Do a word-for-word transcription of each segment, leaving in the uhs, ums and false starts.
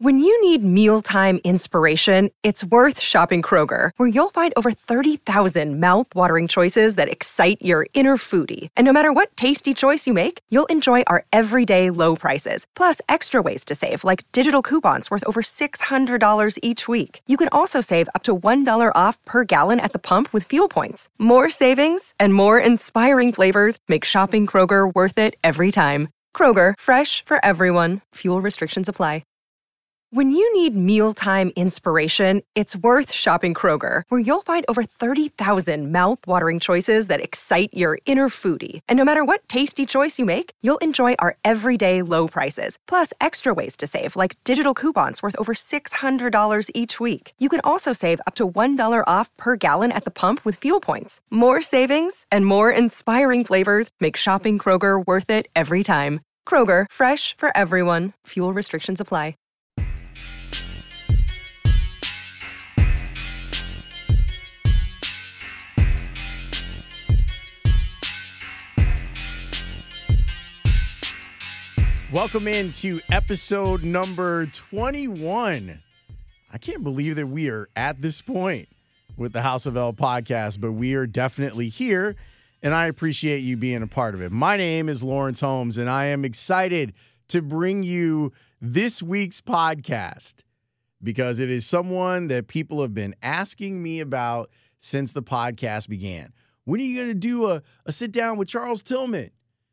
When you need mealtime inspiration, it's worth shopping Kroger, where you'll find over thirty thousand mouth-watering choices that excite your inner foodie. And no matter what tasty choice you make, you'll enjoy our everyday low prices, plus extra ways to save, like digital coupons worth over six hundred dollars each week. You can also save up to one dollar off per gallon at the pump with fuel points. More savings and more inspiring flavors make shopping Kroger worth it every time. Kroger, fresh for everyone. Fuel restrictions apply. When you need mealtime inspiration, it's worth shopping Kroger, where you'll find over thirty thousand mouth-watering choices that excite your inner foodie. And no matter what tasty choice you make, you'll enjoy our everyday low prices, plus extra ways to save, like digital coupons worth over six hundred dollars each week. You can also save up to one dollar off per gallon at the pump with fuel points. More savings and more inspiring flavors make shopping Kroger worth it every time. Kroger, fresh for everyone. Fuel restrictions apply. Welcome into episode number twenty-one. I can't believe that we are at this point with the House of L podcast, but we are definitely here, and I appreciate you being a part of it. My name is Lawrence Holmes, and I am excited to bring you this week's podcast because it is someone that people have been asking me about since the podcast began. When are you going to do a, a sit down with Charles Tillman?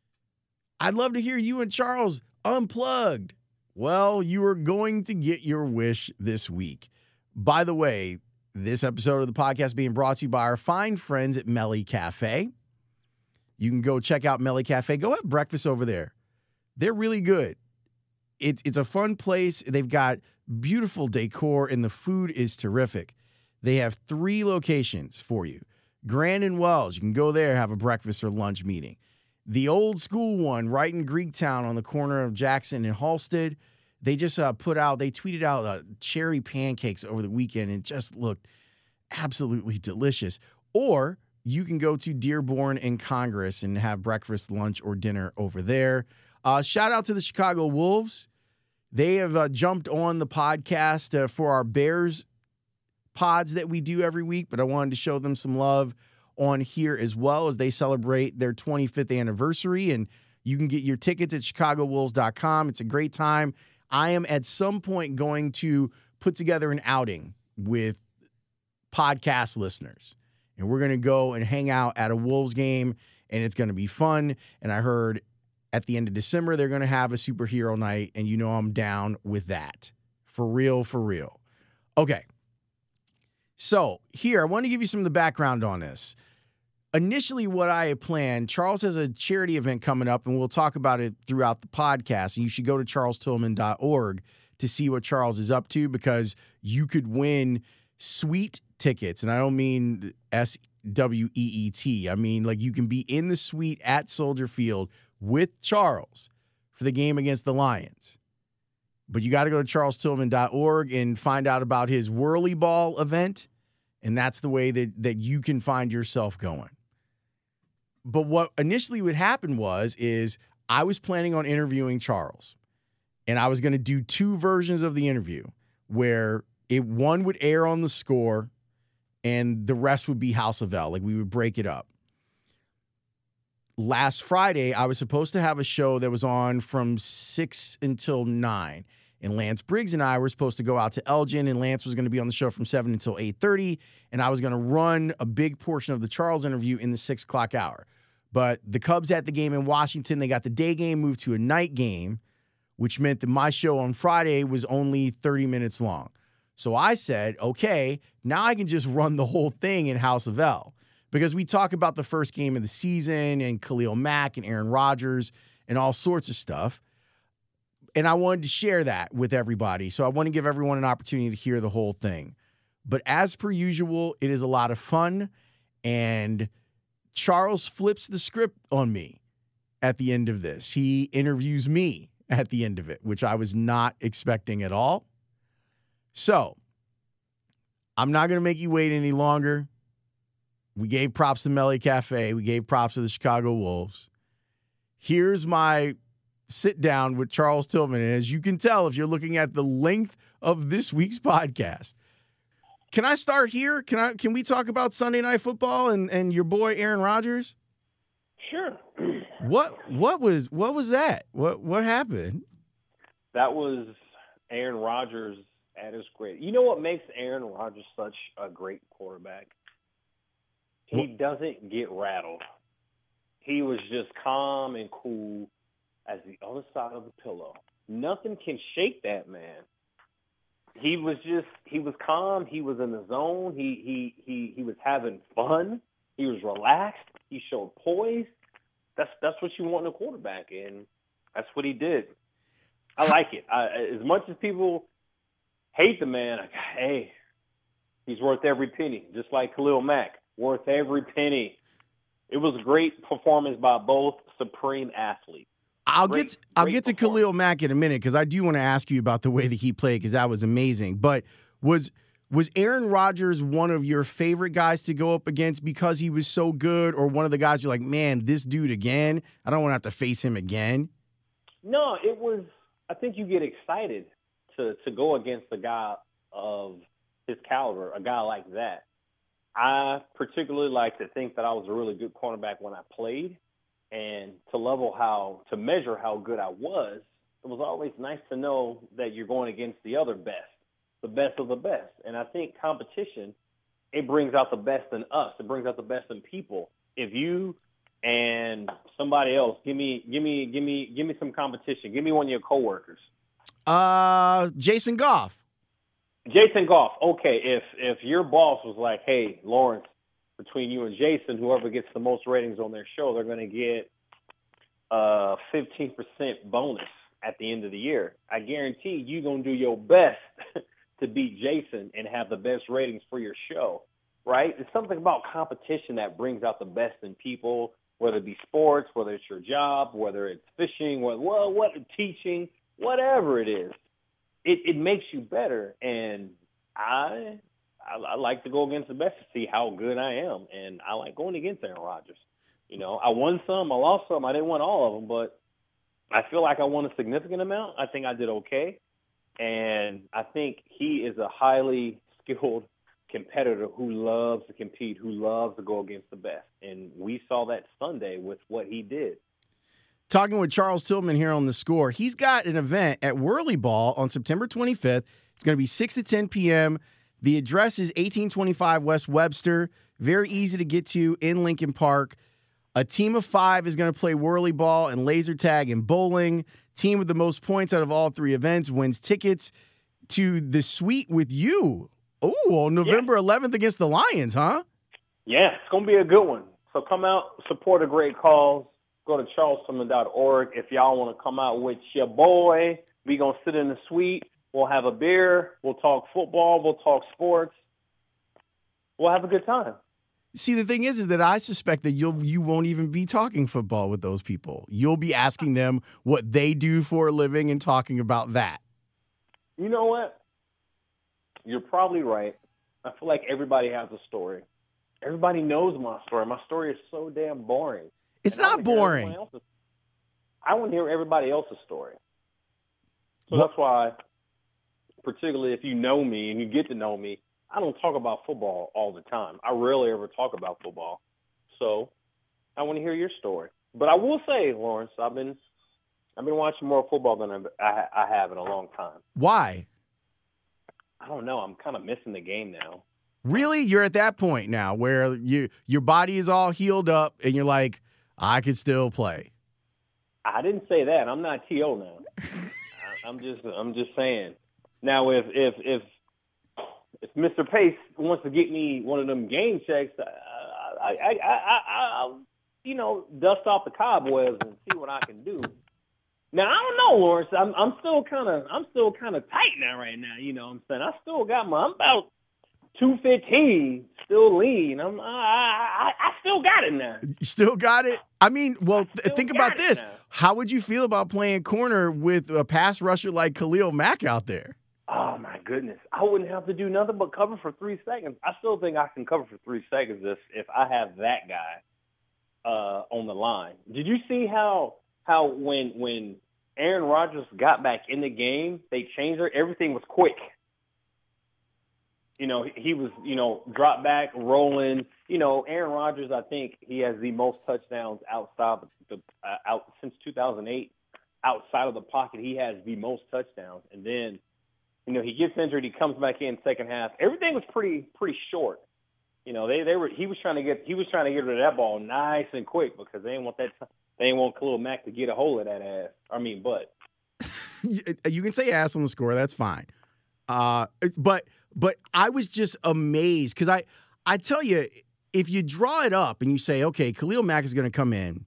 I'd love to hear you and Charles unplugged. Well, you are going to get your wish this week. By the way, this episode of the podcast being brought to you by our fine friends at Melly Cafe. You can go check out Melly Cafe. Go have breakfast over there. They're really good. It's it's a fun place. They've got beautiful decor, and the food is terrific. They have three locations for you. Grand and Wells, you can go there, have a breakfast or lunch meeting. The old school one right in Greektown on the corner of Jackson and Halsted, they just uh, put out, they tweeted out uh, cherry pancakes over the weekend and it just looked absolutely delicious. Or you can go to Dearborn and Congress and have breakfast, lunch, or dinner over there. Uh, shout out to the Chicago Wolves. They have uh, jumped on the podcast uh, for our Bears pods that we do every week, but I wanted to show them some love on here as well as they celebrate their twenty-fifth anniversary, and you can get your tickets at chicago wolves dot com. It's a great time. I am at some point going to put together an outing with podcast listeners, and we're going to go and hang out at a Wolves game, and it's going to be fun. And I heard at the end of December they're going to have a superhero night, and you know I'm down with that. For real, for real. Okay. So here, I want to give you some of the background on this. Initially, what I had planned, Charles has a charity event coming up, and we'll talk about it throughout the podcast. And you should go to charles tillman dot org to see what Charles is up to, because you could win suite tickets. And I don't mean S W E E T. I mean, like, you can be in the suite at Soldier Field with Charles for the game against the Lions. But you got to go to charles tillman dot org and find out about his Whirly Ball event. And that's the way that, that you can find yourself going. But what initially would happen was, is I was planning on interviewing Charles. And I was going to do two versions of the interview where it one would air on the Score and the rest would be House of L. Like, we would break it up. Last Friday, I was supposed to have a show that was on from six until nine. And Lance Briggs and I were supposed to go out to Elgin, and Lance was going to be on the show from seven until eight thirty, and I was going to run a big portion of the Charles interview in the six o'clock hour. But the Cubs had the game in Washington. They got the day game moved to a night game, which meant that my show on Friday was only thirty minutes long. So I said, okay, now I can just run the whole thing in House of L, because we talk about the first game of the season and Khalil Mack and Aaron Rodgers and all sorts of stuff. And I wanted to share that with everybody. So I want to give everyone an opportunity to hear the whole thing. But as per usual, it is a lot of fun. And Charles flips the script on me at the end of this. He interviews me at the end of it, which I was not expecting at all. So I'm not going to make you wait any longer. We gave props to Melly Cafe. We gave props to the Chicago Wolves. Here's my sit down with Charles Tillman. And as you can tell, if you're looking at the length of this week's podcast, can I start here? Can I? Can we talk about Sunday Night Football and, and your boy Aaron Rodgers? Sure. What what was what was that? What what happened? That was Aaron Rodgers at his great. You know what makes Aaron Rodgers such a great quarterback? He what? doesn't get rattled. He was just calm and cool as the other side of the pillow. Nothing can shake that man. He was just he was calm. He was in the zone. He he he he was having fun. He was relaxed. He showed poise. That's that's what you want in a quarterback, and that's what he did. I like it. I, as much as people hate the man, I, hey, he's worth every penny, just like Khalil Mack, worth every penny. It was a great performance by both supreme athletes. I'll great, get to, I'll get to Khalil Mack in a minute because I do want to ask you about the way that he played because that was amazing. But was was Aaron Rodgers one of your favorite guys to go up against because he was so good, or one of the guys you're like, man, this dude again? I don't want to have to face him again. No, it was. I think you get excited to to go against a guy of his caliber, a guy like that. I particularly like to think that I was a really good cornerback when I played, and to level how to measure how good I was, it was always nice to know that you're going against the other best, the best of the best. And I think competition, it brings out the best in us. It brings out the best in people. If you and somebody else, give me, give me, give me, give me some competition. Give me one of your coworkers. Uh, Jason Goff. Jason Goff. Okay, if if your boss was like, hey, Lawrence, between you and Jason, whoever gets the most ratings on their show, they're going to get a fifteen percent bonus at the end of the year. I guarantee you're going to do your best to beat Jason and have the best ratings for your show, right? It's something about competition that brings out the best in people, whether it be sports, whether it's your job, whether it's fishing, whether, well, what teaching, whatever it is. It, it makes you better, and I, I I like to go against the best to see how good I am, and I like going against Aaron Rodgers. You know, I won some, I lost some, I didn't win all of them, but I feel like I won a significant amount. I think I did okay, and I think he is a highly skilled competitor who loves to compete, who loves to go against the best, and we saw that Sunday with what he did. Talking with Charles Tillman here on The Score. He's got an event at Whirly Ball on September twenty-fifth. It's going to be six to ten p.m. The address is eighteen twenty-five West Webster. Very easy to get to in Lincoln Park. A team of five is going to play Whirly Ball and laser tag and bowling. Team with the most points out of all three events wins tickets to the suite with you. Oh, on November yeah. eleventh against the Lions, huh? Yeah, it's going to be a good one. So come out, support a great cause. Go to charles tillman dot org if y'all want to come out with your boy. We going to sit in the suite. We'll have a beer. We'll talk football. We'll talk sports. We'll have a good time. See, the thing is, is that I suspect that you'll you won't even be talking football with those people. You'll be asking them what they do for a living and talking about that. You know what? You're probably right. I feel like everybody has a story. Everybody knows my story. My story is so damn boring. It's and not boring. I want to hear everybody else's story. So what? That's why, particularly if you know me and you get to know me, I don't talk about football all the time. I rarely ever talk about football. So I want to hear your story. But I will say, Lawrence, I've been I've been watching more football than I've, I, I have in a long time. Why? I don't know. I'm kind of missing the game now. Really? You're at that point now where you your body is all healed up and you're like, I could still play. I didn't say that. I'm not T O now. I, I'm just I'm just saying. Now, if if if if Mister Pace wants to get me one of them game checks, I I I, I, I you know dust off the cobwebs and see what I can do. Now I don't know, Lawrence. I'm I'm still kind of I'm still kind of tight now right now. You know what I'm saying? I still got my I'm about two fifteen, still lean. I'm, I, I, I still got it now. You still got it? I mean, well, th- think about this. Now. How would you feel about playing corner with a pass rusher like Khalil Mack out there? Oh, my goodness. I wouldn't have to do nothing but cover for three seconds. I still think I can cover for three seconds if, if I have that guy uh, on the line. Did you see how how when when Aaron Rodgers got back in the game, they changed it. Everything was quick. You know, he was, you know, drop back, rolling. You know, Aaron Rodgers, I think he has the most touchdowns outside the uh, out since two thousand eight. Outside of the pocket, he has the most touchdowns. And then, you know, he gets injured, he comes back in second half. Everything was pretty pretty short. You know, they they were he was trying to get he was trying to get rid of that ball nice and quick because they didn't want that they didn't want Khalil Mack to get a hold of that ass. I mean, butt. You can say ass on the score, that's fine. Uh, but but I was just amazed because I I tell you, if you draw it up and you say, okay, Khalil Mack is going to come in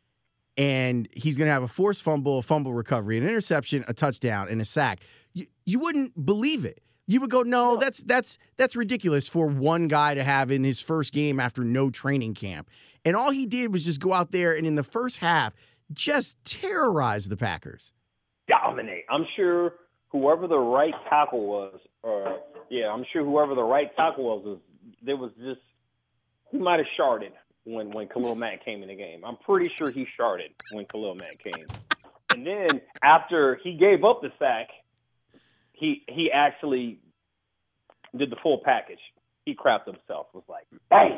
and he's going to have a forced fumble, a fumble recovery, an interception, a touchdown, and a sack, you, you wouldn't believe it. You would go, no, that's that's that's ridiculous for one guy to have in his first game after no training camp. And all he did was just go out there and in the first half just terrorize the Packers. Dominate. I'm sure whoever the right tackle was, or yeah, I'm sure whoever the right tackle was, was there was just he might have sharded when when Khalil Mack came in the game. I'm pretty sure he sharded when Khalil Mack came. And then after he gave up the sack, he he actually did the full package. He crapped himself. Was like, bam.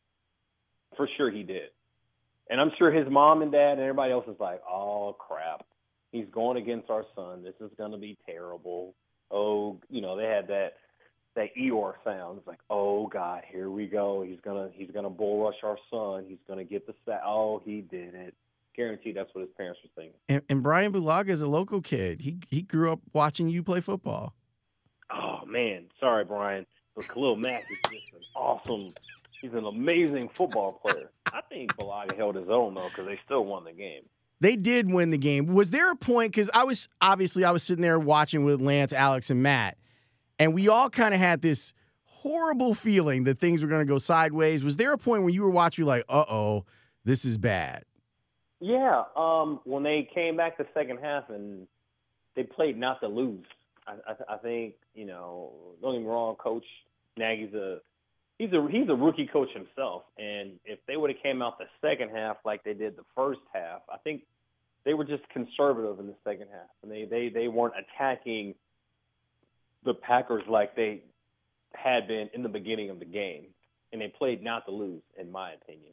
For sure he did. And I'm sure his mom and dad and everybody else is like, oh crap. He's going against our son. This is going to be terrible. Oh, you know, they had that that Eeyore sound. It's like, oh God, here we go. He's gonna he's gonna bull rush our son. He's gonna get the sack. Oh, he did it. Guaranteed that's what his parents were thinking. And, and Brian Bulaga is a local kid. He he grew up watching you play football. Oh man, sorry, Brian, but Khalil Mack is just an awesome. He's an amazing football player. I think Bulaga held his own though because they still won the game. They did win the game. Was there a point, because I was, obviously, I was sitting there watching with Lance, Alex, and Matt, and we all kind of had this horrible feeling that things were going to go sideways. Was there a point where you were watching, like, uh-oh, this is bad? Yeah. Um, when they came back the second half and they played not to lose, I, I, I think, you know, don't get me wrong, Coach Nagy's a, He's a he's a rookie coach himself, and if they would have came out the second half like they did the first half, I think they were just conservative in the second half, and they they, they weren't attacking the Packers like they had been in the beginning of the game, and they played not to lose, in my opinion.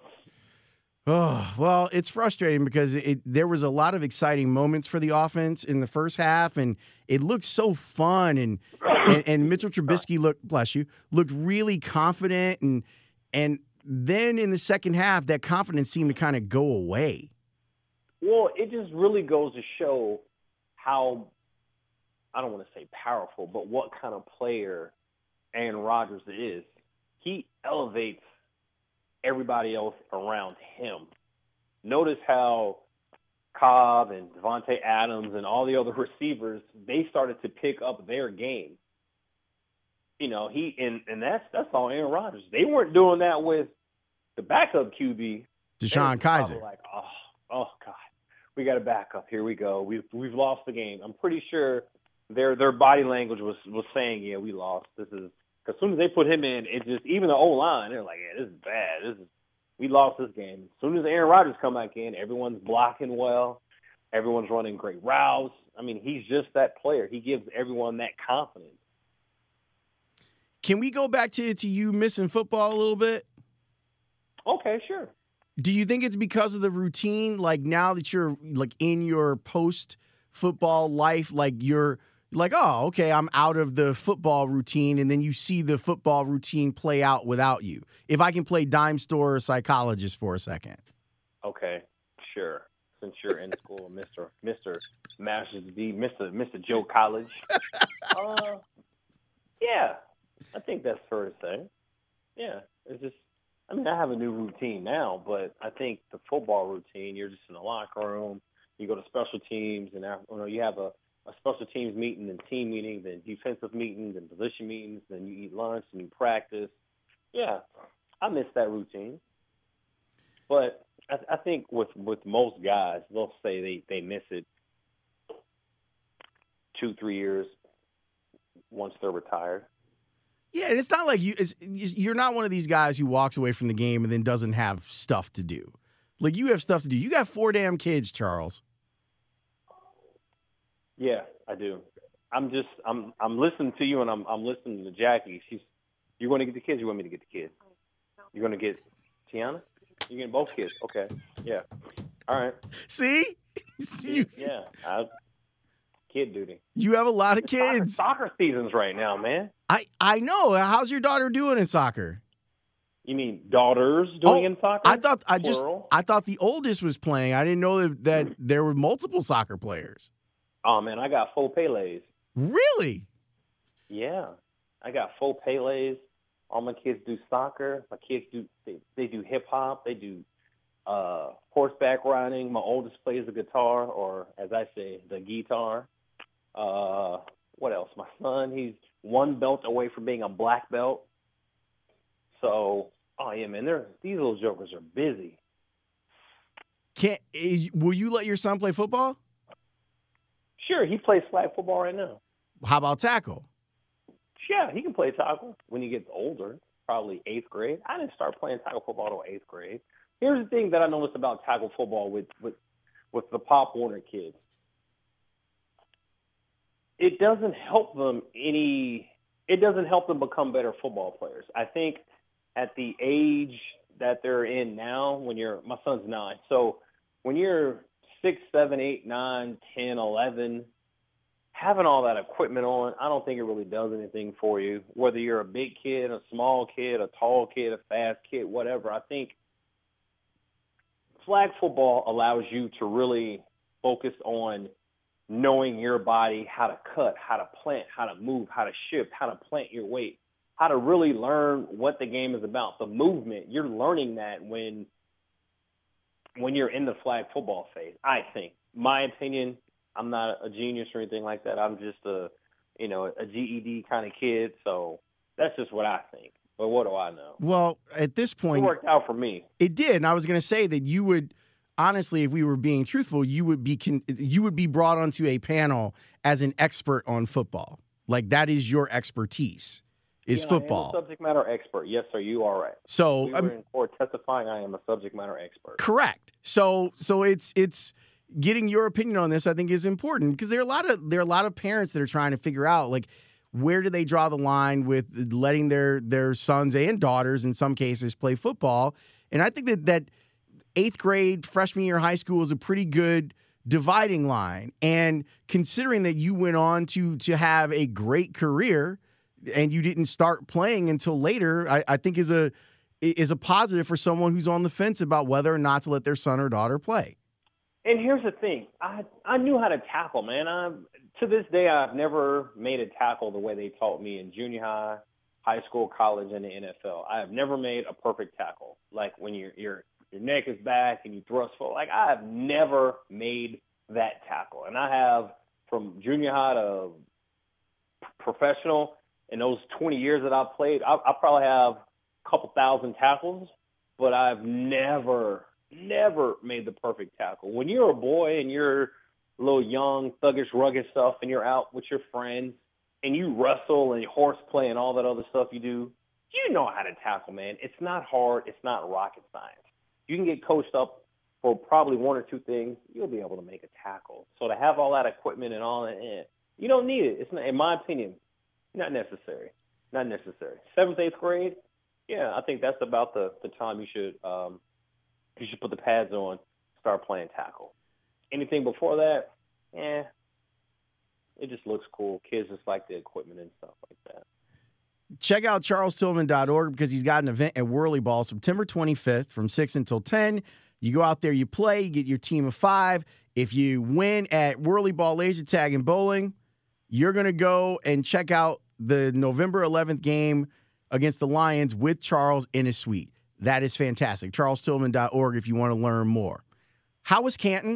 Oh, well, it's frustrating because it, there was a lot of exciting moments for the offense in the first half, and it looked so fun. And and, and Mitchell Trubisky looked, bless you, looked really confident. And and then in the second half, that confidence seemed to kind of go away. Well, it just really goes to show how, I don't want to say powerful, but what kind of player Aaron Rodgers is. He elevates everybody else around him. Notice how Cobb and Devontae Adams and all the other receivers, they started to pick up their game. You know, he and, and that's that's all Aaron Rodgers. They weren't doing that with the backup Q B. DeShone Kizer. Like, oh, oh God, we got a backup. Here we go. We've we've lost the game. I'm pretty sure their their body language was was saying, yeah, we lost. This is. Because as soon as they put him in, it just, even the O-line, they're like, yeah, this is bad. This is, we lost this game. As soon as Aaron Rodgers come back in, everyone's blocking well. Everyone's running great routes. I mean, he's just that player. He gives everyone that confidence. Can we go back to, to you missing football a little bit? Okay, sure. Do you think it's because of the routine? Like now that you're like in your post-football life, like you're – like, oh, okay, I'm out of the football routine, and then you see the football routine play out without you. If I can play dime store psychologist for a second. Okay, sure. Since you're in school, Mister Mister Masters D, Mister Mister Joe College. uh, yeah, I think that's fair to say. Yeah, it's just, I mean, I have a new routine now, but I think the football routine, you're just in the locker room, you go to special teams, and you know, you have a a special teams meeting and team meeting, then defensive meetings and position meetings, then you eat lunch and you practice. Yeah, I miss that routine. But I, I think with, with most guys, they'll say they, they miss it two, three years once they're retired. Yeah, and it's not like you it's, you're not one of these guys who walks away from the game and then doesn't have stuff to do. Like, you have stuff to do. You got four damn kids, Charles. Yeah, I do. I'm just I'm I'm listening to you, and I'm I'm listening to Jackie. She's you're going to get the kids. You want me to get the kids? You're going to get Tiana? You're getting both kids. Okay. Yeah. All right. See? See? Yeah. I, kid duty. You have a lot of It's kids. Soccer, soccer season's right now, man. I, I know. How's your daughter doing in soccer? You mean daughters doing Oh, in soccer? I thought I just Plural? I thought the oldest was playing. I didn't know that, that there were multiple soccer players. Oh man, I got full Pelés. Really? Yeah, I got full Pelés. All my kids do soccer. My kids do they, they do hip hop. They do uh, horseback riding. My oldest plays the guitar, or as I say, the guitar. Uh, what else? My son, he's one belt away from being a black belt. So, oh yeah, man, they're these little jokers are busy. Can't is, will you let your son play football? Sure, he plays flag football right now. How about tackle? Yeah, he can play tackle when he gets older, probably eighth grade. I didn't start playing tackle football until eighth grade. Here's the thing that I noticed about tackle football with, with, with the Pop Warner kids. It doesn't help them any – it doesn't help them become better football players. I think at the age that they're in now, when you're – my son's nine. So when you're six, seven, eight, nine, ten, eleven – having all that equipment on, I don't think it really does anything for you. Whether you're a big kid, a small kid, a tall kid, a fast kid, whatever, I think flag football allows you to really focus on knowing your body, how to cut, how to plant, how to move, how to shift, how to plant your weight, how to really learn what the game is about, the movement. You're learning that when when you're in the flag football phase, I think. My opinion, I'm not a genius or anything like that. I'm just a, you know, a G E D kind of kid. So that's just what I think. But what do I know? Well, at this It point, worked out for me. it did. And I was going to say that you would, honestly, if we were being truthful, you would be con- you would be brought onto a panel as an expert on football. Like that is your expertise, is Yeah, football. I am a subject matter expert. Yes, sir. You are right. So We were um, in court testifying. I am a subject matter expert. correct. So so it's it's. Getting your opinion on this, I think, is important because there are a lot of there are a lot of parents that are trying to figure out like where do they draw the line with letting their their sons and daughters in some cases play football. And I think that that eighth grade freshman year of high school is a pretty good dividing line. And considering that you went on to to have a great career and you didn't start playing until later, I, I think is a is a positive for someone who's on the fence about whether or not to let their son or daughter play. And here's the thing. I I knew how to tackle, man. I, to this day, I've never made a tackle the way they taught me in junior high, high school, college, and the N F L. I have never made a perfect tackle. Like when your your your neck is back and you thrust forward. Like I have never made that tackle. And I have from junior high to professional in those twenty years that I've played, I, I probably have a couple thousand tackles, but I've never – never made the perfect tackle. When you're a boy and you're a little young, thuggish, rugged stuff, and you're out with your friends and you wrestle and horseplay and all that other stuff you do, you know how to tackle, man. It's not hard. It's not rocket science. You can get coached up for probably one or two things. You'll be able to make a tackle. So to have all that equipment and all that, eh, you don't need it. It's not, in my opinion, not necessary. Not necessary. Seventh, eighth grade, yeah, I think that's about the, the time you should um, – you should put the pads on, start playing tackle. Anything before that, eh, it just looks cool. Kids just like the equipment and stuff like that. Check out charles tillman dot org because he's got an event at Whirly Ball September twenty-fifth from six until ten. You go out there, you play, you get your team of five. If you win at Whirly Ball Laser Tag and Bowling, you're going to go and check out the November eleventh game against the Lions with Charles in his suite. That is fantastic. charles tillman dot org if you want to learn more. How was Canton?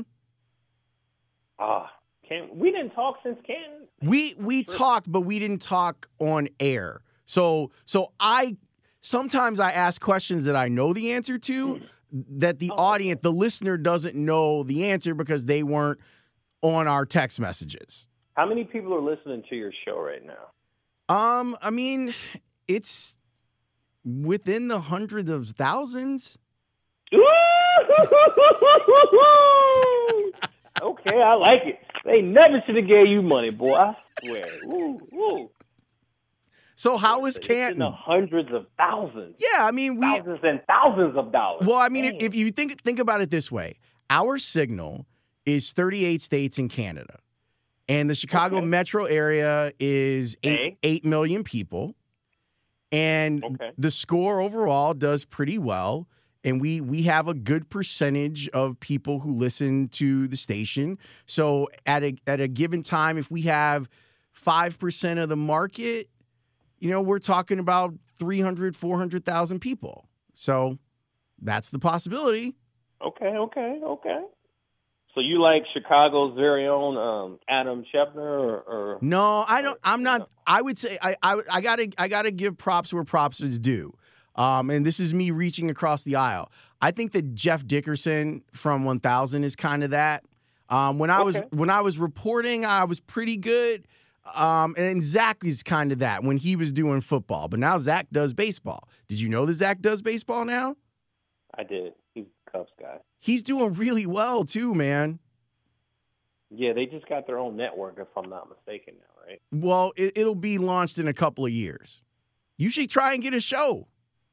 Ah, Canton. We didn't talk since Canton. We we sure. talked, but we didn't talk on air. So so I sometimes I ask questions that I know the answer to that the oh. audience, the listener doesn't know the answer because they weren't on our text messages. How many people are listening to your show right now? Um, I mean, it's within the hundreds of thousands. Okay, I like it. They never should have gave you money, boy. I swear. Woo, woo. So how is It's Canton? in the hundreds of thousands. Yeah, I mean, we thousands and thousands of dollars. Well, I mean, Man. if you think think about it this way, our signal is thirty-eight states in Canada, and the Chicago Okay. metro area is eight Okay. eight million people, and Okay. the score overall does pretty well. And we we have a good percentage of people who listen to the station. So at a at a given time, if we have five percent of the market, you know, we're talking about three hundred, four hundred thousand people. So that's the possibility. Okay, okay, okay. So you like Chicago's very own um, Adam Schefter, or, or No, I don't. or- I'm not. no. I would say I, I I gotta I gotta give props where props is due. Um, and this is me reaching across the aisle. I think that Jeff Dickerson from one thousand is kind of that. Um, when I was Okay. when I was reporting, I was pretty good. Um, and Zach is kind of that when he was doing football. But now Zach does baseball. Did you know that Zach does baseball now? I did. He's a Cubs guy. He's doing really well too, man. Yeah, they just got their own network, if I'm not mistaken now, right? Well, it, it'll be launched in a couple of years. You should try and get a show.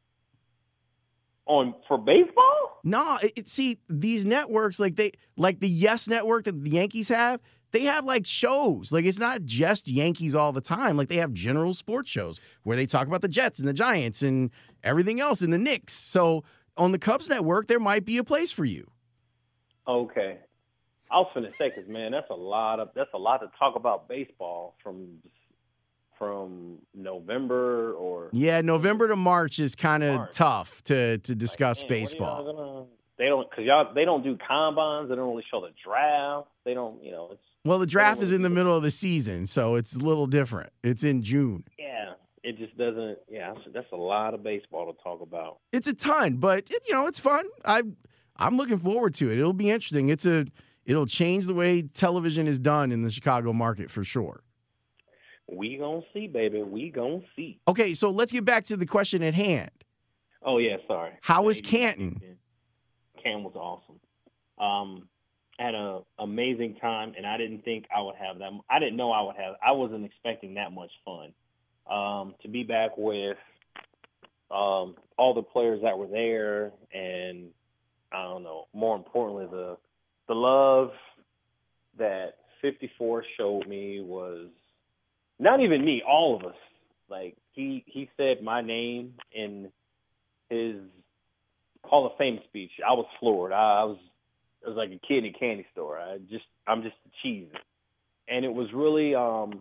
On for baseball? No, it, it- see these networks like they like the Yes Network that the Yankees have. They have like shows. Like it's not just Yankees all the time. Like they have general sports shows where they talk about the Jets and the Giants and everything else and the Knicks. So on the Cubs network, there might be a place for you. Okay. I was finna say, cause man, that's a lot of that's a lot to talk about baseball from from November or Yeah, November to March is kind of March. tough to to discuss Man, what are y'all baseball. gonna- they don't, cause y'all they don't do combines. They don't really show the draft. They don't, you know, it's Well, the draft is in the really- middle of the season, so it's a little different. It's in June. yeah, it just doesn't. Yeah, that's, that's a lot of baseball to talk about. It's a ton, but it, you know, it's fun. I I'm looking forward to it. It'll be interesting. It's a it'll change the way television is done in the Chicago market for sure. We gonna see, baby. We gonna see. Okay, so let's get back to the question at hand. Oh yeah, sorry. How was Maybe. Canton? Cam was awesome. Um, had an amazing time, and I didn't think I would have that. I didn't know I would have. I wasn't expecting that much fun. Um, to be back with um, all the players that were there, and I don't know. More importantly, the the love that fifty-four showed me was not even me. All of us. Like he he said my name in his Hall of Fame speech. I was floored. I, I was I was like a kid in a candy store. I just I'm just a cheese. And it was really um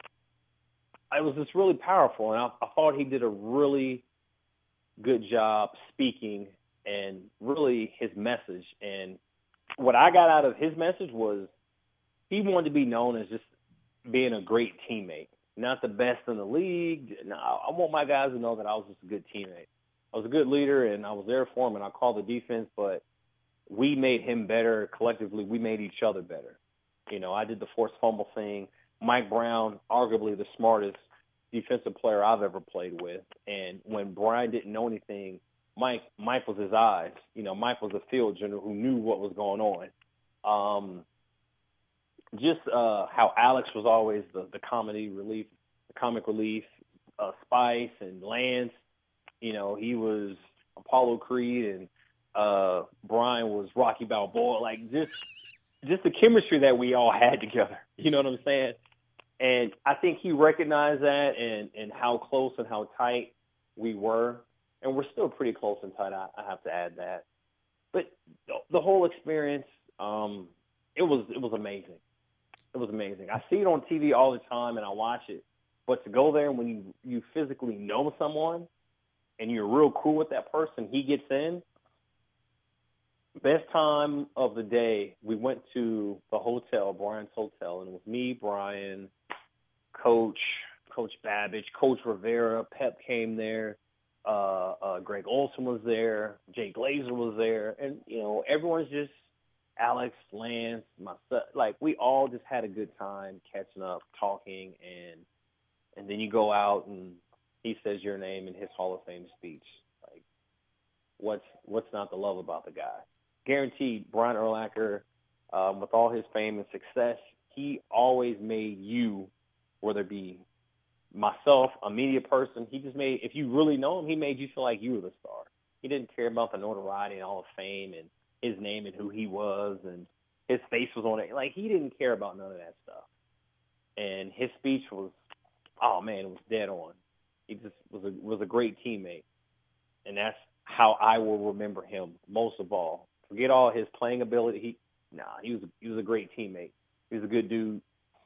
it was just really powerful, and I, I thought he did a really good job speaking and really his message. And what I got out of his message was he wanted to be known as just being a great teammate. Not the best in the league. No, I want my guys to know that I was just a good teammate. I was a good leader, and I was there for him, and I called the defense, but we made him better. Collectively, we made each other better. You know, I did the forced fumble thing. Mike Brown, arguably the smartest defensive player I've ever played with. And when Brian didn't know anything, Mike Mike was his eyes. You know, Mike was a field general who knew what was going on. Um, just uh, how Alex was always the, the comedy relief, the comic relief, uh, Spice and Lance. You know, he was Apollo Creed, and uh, Brian was Rocky Balboa. Like, just just the chemistry that we all had together. You know what I'm saying? And I think he recognized that, and, and how close and how tight we were. And we're still pretty close and tight, I, I have to add that. But the, the whole experience, um, it was it was amazing. It was amazing. I see it on T V all the time, and I watch it. But to go there when you, you physically know someone, and you're real cool with that person, he gets in. Best time of the day, we went to the hotel, Brian's hotel, and it was me, Brian, Coach, Coach Babbage, Coach Rivera, Pep came there, uh, uh, Greg Olson was there, Jay Glazer was there, and, you know, everyone's just, Alex, Lance, myself, like, we all just had a good time catching up, talking, and and then you go out and he says your name in his Hall of Fame speech. Like, what's what's not to love about the guy? Guaranteed, Brian Urlacher, um, with all his fame and success, he always made you, whether it be myself, a media person, he just made, if you really know him, he made you feel like you were the star. He didn't care about the notoriety and Hall of Fame and his name and who he was and his face was on it. Like, he didn't care about none of that stuff. And his speech was, oh, man, it was dead on. He just was a, was a great teammate. And that's how I will remember him most of all. Forget all his playing ability. He, nah, he was, he was a great teammate. He was a good dude.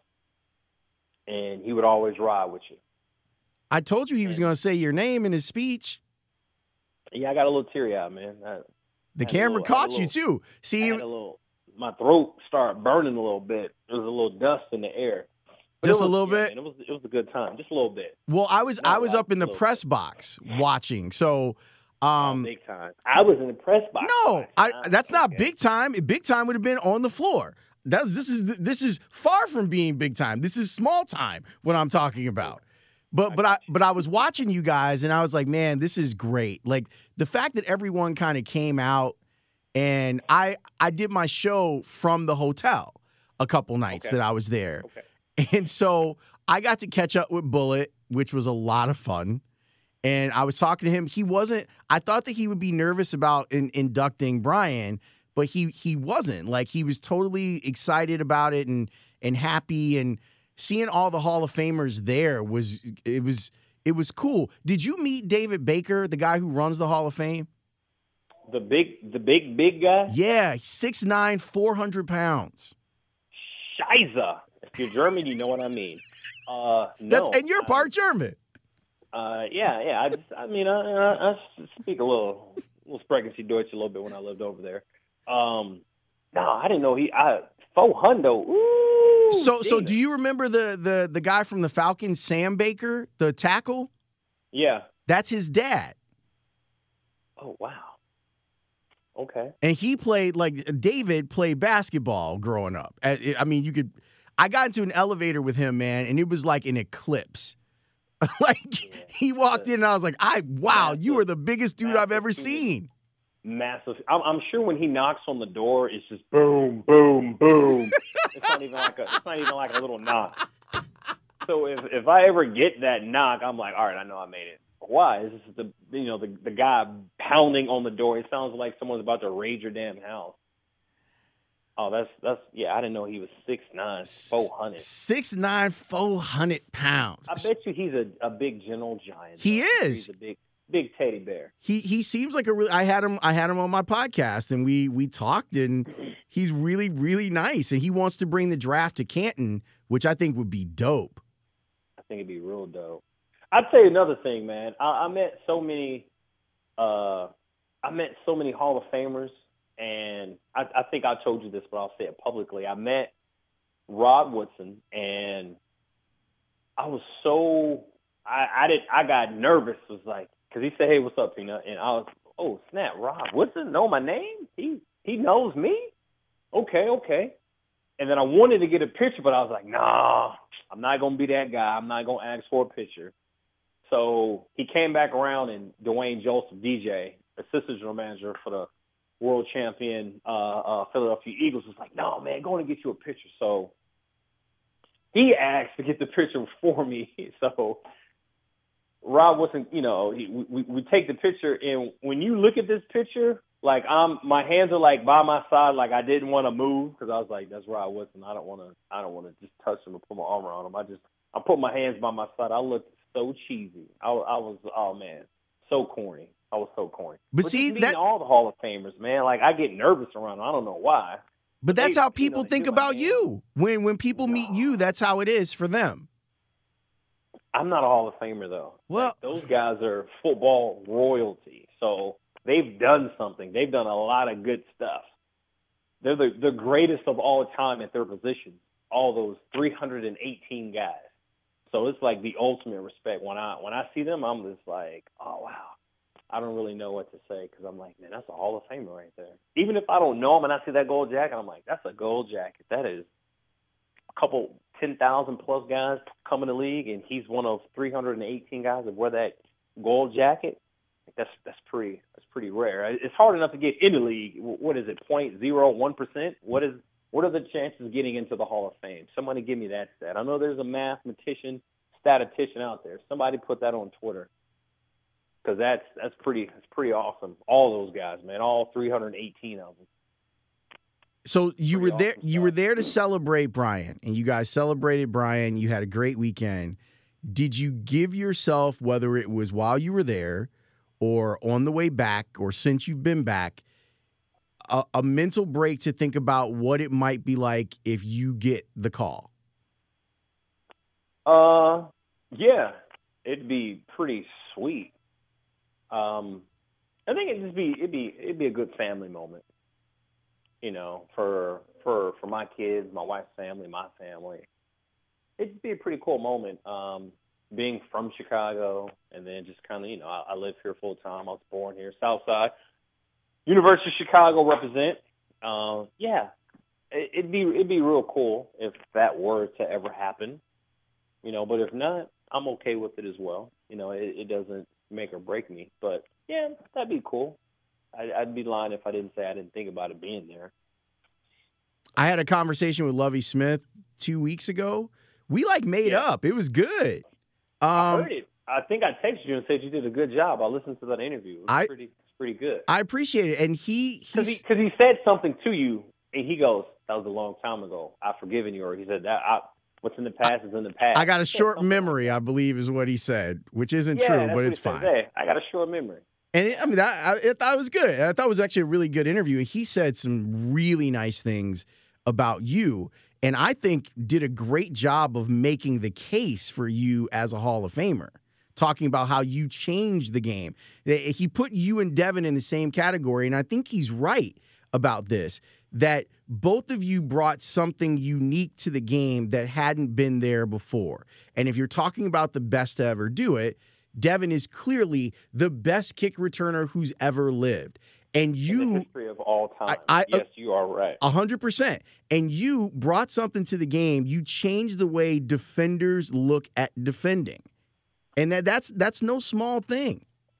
And he would always ride with you. I told you he was going to say your name in his speech. Yeah, I got a little teary-eyed, man. I, the camera little, caught little, you, too. See, I had a little, my throat started burning a little bit. There was a little dust in the air. But just was, a little yeah, bit? Man, it was it was a good time. Just a little bit. Well, I was Not I was lot, up in the press bit. box watching. So, um, oh, big time. I was in the press box. No, I, that's not okay. big time. Big time would have been on the floor. That's this is this is far from being big time. This is small time. What I'm talking about. But but I but I was watching you guys and I was like, man, this is great. Like the fact that everyone kind of came out, and I I did my show from the hotel a couple nights okay. that I was there, okay. and so I got to catch up with Bullet, which was a lot of fun. And I was talking to him. He wasn't. I thought that he would be nervous about in, inducting Brian, but he he wasn't. Like he was totally excited about it and and happy, and seeing all the Hall of Famers there was it was it was cool. Did you meet David Baker, the guy who runs the Hall of Fame? The big the big big guy? Yeah, six nine, four hundred pounds. Scheiße. If you're German, you know what I mean. Uh, no, That's, and you're I, part German. Uh, yeah, yeah. I just, I mean, I, I, I speak a little, little Sprechen Sie Deutsch a little bit when I lived over there. Um, no, I didn't know he. I four hundred. Ooh. So, so damn. do you remember the the the guy from the Falcons, Sam Baker, the tackle? Yeah. That's his dad. Oh wow. Okay. And he played like David played basketball growing up. I, I mean, you could. I got into an elevator with him, man, and it was like an eclipse. Like yeah. he walked in, and I was like, "I wow, massive, you are the biggest dude I've ever seen." Massive. I'm, I'm sure when he knocks on the door, it's just boom, boom, boom. It's not even like a. It's not even like a little knock. So if if I ever get that knock, I'm like, all right, I know I made it. Why? This is the you know the the guy pounding on the door. It sounds like someone's about to raid your damn house. Oh, that's that's yeah. I didn't know he was six nine, four hundred. Six nine, four hundred pounds. I bet you he's a, a big gentle giant. He though. is He's a big big teddy bear. He he seems like a really. I had him. I had him on my podcast, and we we talked, and he's really really nice, and he wants to bring the draft to Canton, which I think would be dope. I think it'd be real dope. I'd say another thing, man. I, I met so many. Uh, I met so many Hall of Famers. And I, I think I told you this, but I'll say it publicly. I met Rod Woodson, and I was so I, I did I got nervous. It was like because he said, "Hey, what's up, Peanut?" And I was, "Oh snap, Rod Woodson know my name? He he knows me? Okay, okay." And then I wanted to get a picture, but I was like, "Nah, I'm not gonna be that guy. I'm not gonna ask for a picture." So he came back around, and Dwayne Joseph, D J, assistant general manager for the world champion uh, uh, Philadelphia Eagles, was like, no, man, go and get you a picture. So he asked to get the picture for me. So Rob wasn't, you know, he, we, we take the picture, and when you look at this picture, like I'm, my hands are like by my side, like I didn't want to move because I was like, that's Rob Woodson. I don't want to, I don't want to just touch him or put my arm around him. I just, I put my hands by my side. I looked so cheesy. I, I was, oh man, so corny. I was so corny. But, but see, that all the Hall of Famers, man, like I get nervous around them. I don't know why. But that's they, how people you know, think about you. When when people no. meet you, that's how it is for them. I'm not a Hall of Famer though. Well, like, those guys are football royalty, so they've done something. They've done a lot of good stuff. They're the the greatest of all time at their positions. All those three hundred eighteen guys. So it's like the ultimate respect. When I when I see them, I'm just like, oh wow. I don't really know what to say because I'm like, man, that's a Hall of Famer right there. Even if I don't know him and I see that gold jacket, I'm like, that's a gold jacket. That is a couple ten thousand plus guys come in the league, and he's one of three hundred eighteen guys that wear that gold jacket. That's that's pretty that's pretty rare. It's hard enough to get in the league. What is it? Point zero one percent. What is what are the chances of getting into the Hall of Fame? Somebody give me that stat. I know there's a mathematician, statistician out there. Somebody put that on Twitter, because that's that's pretty that's pretty awesome. All those guys, man, all three hundred eighteen of them. So you Pretty were there. awesome You stuff. were there to celebrate Brian, and you guys celebrated Brian. You had a great weekend. Did you give yourself, whether it was while you were there, or on the way back, or since you've been back, a, a mental break to think about what it might be like if you get the call? Uh, yeah, it'd be pretty sweet. Um, I think it'd just be it'd be it'd be a good family moment. You know, for for for my kids, my wife's family, my family. It'd be a pretty cool moment. Um, being from Chicago, and then just kind of, you know, I, I live here full time. I was born here, South Side, University of Chicago represent. Uh, yeah, it, it'd be it'd be real cool if that were to ever happen. You know, but if not, I'm okay with it as well. You know, it, it doesn't make or break me. But yeah, that'd be cool. I, I'd be lying if I didn't say I didn't think about it being there. I had a conversation with Lovie Smith two weeks ago. We like made Yeah. up. It was good. Um, I heard it. I think I texted you and said you did a good job. I listened to that interview. It was I- pretty, it's pretty good. I appreciate it, and he Because he's, he, cause he said something to you, and he goes, "That was a long time ago. I've forgiven you." Or he said, "That I, what's in the past is in the past." I got a He said short something like memory, I believe, is what he said, which isn't yeah, true, that's but what it's he said fine. today. I got a short memory. And it, I mean, I, I, I thought it was good. I thought it was actually a really good interview. And he said some really nice things about you, and I think did a great job of making the case for you as a Hall of Famer, talking about how you changed the game. He put you and Devin in the same category, and I think he's right about this, that both of you brought something unique to the game that hadn't been there before. And if you're talking about the best to ever do it, Devin is clearly the best kick returner who's ever lived. And In the you, history of all time. I- I- yes, you are right. one hundred percent. And you brought something to the game. You changed the way defenders look at defending. And that, that's that's no small thing.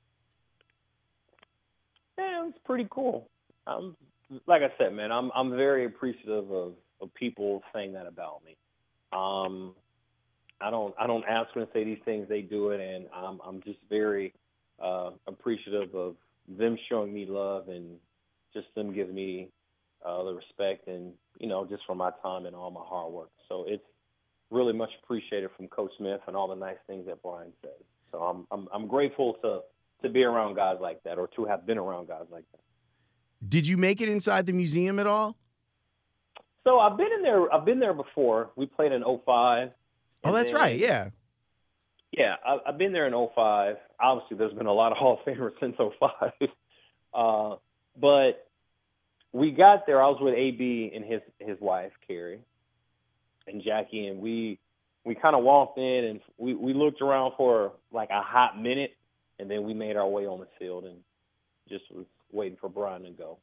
Yeah, it's pretty cool. Um, like I said, man, I'm I'm very appreciative of, of people saying that about me. Um, I don't I don't ask them to say these things; they do it, and I'm I'm just very uh, appreciative of them showing me love and just them giving me uh, the respect and, you know, just for my time and all my hard work. So it's really much appreciated from Coach Smith and all the nice things that Brian said. So I'm I'm I'm grateful to to be around guys like that, or to have been around guys like that. Did you make it inside the museum at all? So I've been in there. I've been there before. We played in oh five. Oh, that's then- right. Yeah. Yeah, I, I've been there in oh five. Obviously, there's been a lot of Hall of Famers since oh five. uh, but we got there. I was with A B and his his wife, Carrie, and Jackie, and we we kind of walked in, and we, we looked around for like a hot minute, and then we made our way on the field and just was waiting for Brian to go.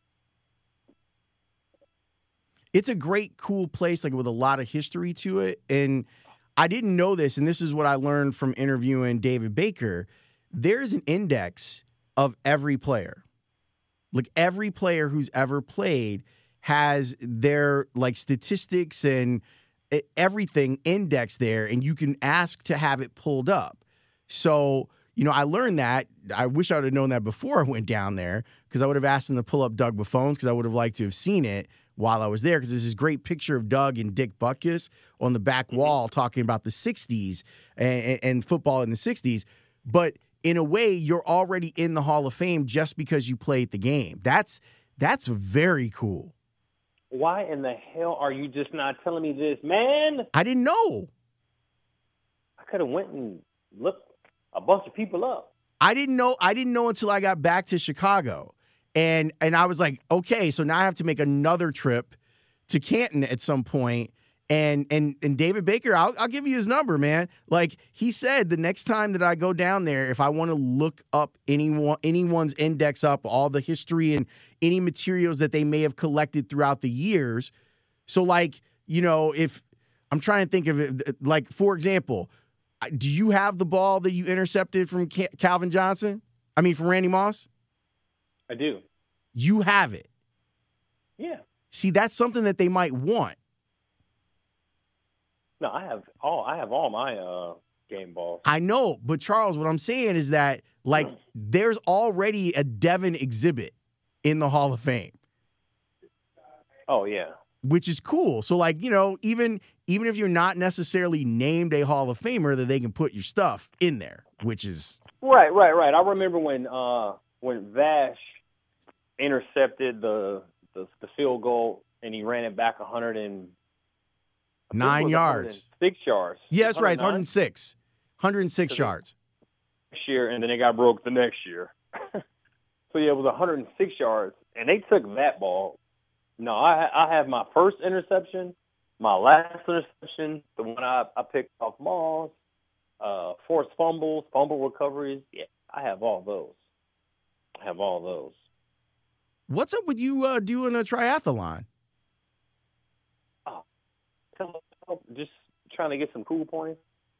It's a great, cool place, like with a lot of history to it. And I didn't know this, and this is what I learned from interviewing David Baker. There's an index of every player. Like every player who's ever played has their like statistics and everything indexed there, and you can ask to have it pulled up. So, you know, I learned that. I wish I would have known that before I went down there, because I would have asked them to pull up Doug Buffone's, because I would have liked to have seen it while I was there, because there's this great picture of Doug and Dick Butkus on the back wall talking about the sixties and, and football in the sixties. But in a way, you're already in the Hall of Fame just because you played the game. That's that's very cool. Why in the hell are you just not telling me this, man? I didn't know. I could have went and looked a bunch of people up. I didn't know. I didn't know until I got back to Chicago. And and I was like, okay, so now I have to make another trip to Canton at some point. And and and David Baker, I'll, I'll give you his number, man. Like he said, the next time that I go down there, if I want to look up anyone anyone's index up, all the history and any materials that they may have collected throughout the years. So like, you know, if I'm trying to think of it, like, for example, do you have the ball that you intercepted from Calvin Johnson? I mean, from Randy Moss? I do. You have it. Yeah. See, that's something that they might want. No, I have all I have all my uh, game balls. I know, but Charles, what I'm saying is that, like, there's already a Devin exhibit in the Hall of Fame. Oh, yeah. Which is cool. So, like, you know, even even if you're not necessarily named a Hall of Famer, that they can put your stuff in there, which is right, right, right. I remember when uh, when Vash intercepted the, the the field goal and he ran it back one hundred and nine yards, six yards. Yeah, that's right. It's one hundred six, one hundred six yards this year, and then it got broke the next year. So yeah, it was one hundred six yards, and they took that ball. No, I I have my first interception, my last interception, the one I, I picked off Moss, uh, forced fumbles, fumble recoveries. Yeah, I have all those. I have all those. What's up with you uh, doing a triathlon? Oh, just trying to get some cool points.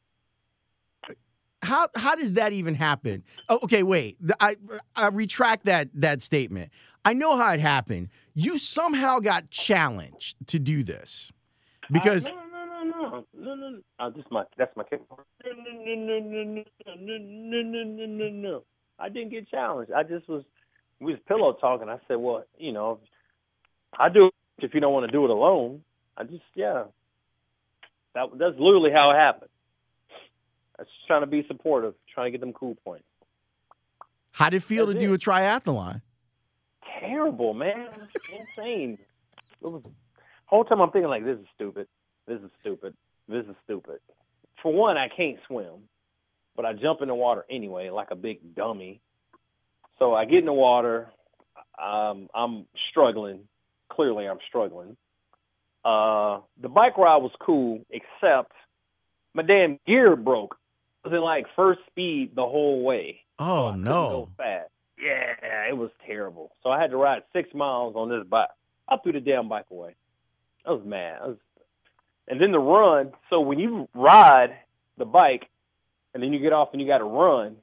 How how does that even happen? Oh, okay, wait. I I retract that that statement. I know how it happened. You somehow got challenged to do this because uh, no no no no no no no. Uh, this my that's my kick. No no no no no no no no no no. I didn't get challenged. I just was we was pillow talking. I said, well, you know, I do it if you don't want to do it alone. I just yeah. That that's literally how it happened. I was just trying to be supportive, trying to get them cool points. How did it feel That's to it. do a triathlon? Terrible, man. Insane. It was whole time I'm thinking like, this is stupid. This is stupid. This is stupid. For one, I can't swim, but I jump in the water anyway, like a big dummy. So I get in the water. Um, I'm struggling. Clearly, I'm struggling. Uh, the bike ride was cool, except my damn gear broke. It was in like first speed the whole way. Oh, so no. Go fast. Yeah, it was terrible. So I had to ride six miles on this bike. I threw the damn bike away. I was mad. I was... And then the run. So when you ride the bike and then you get off and you got to run,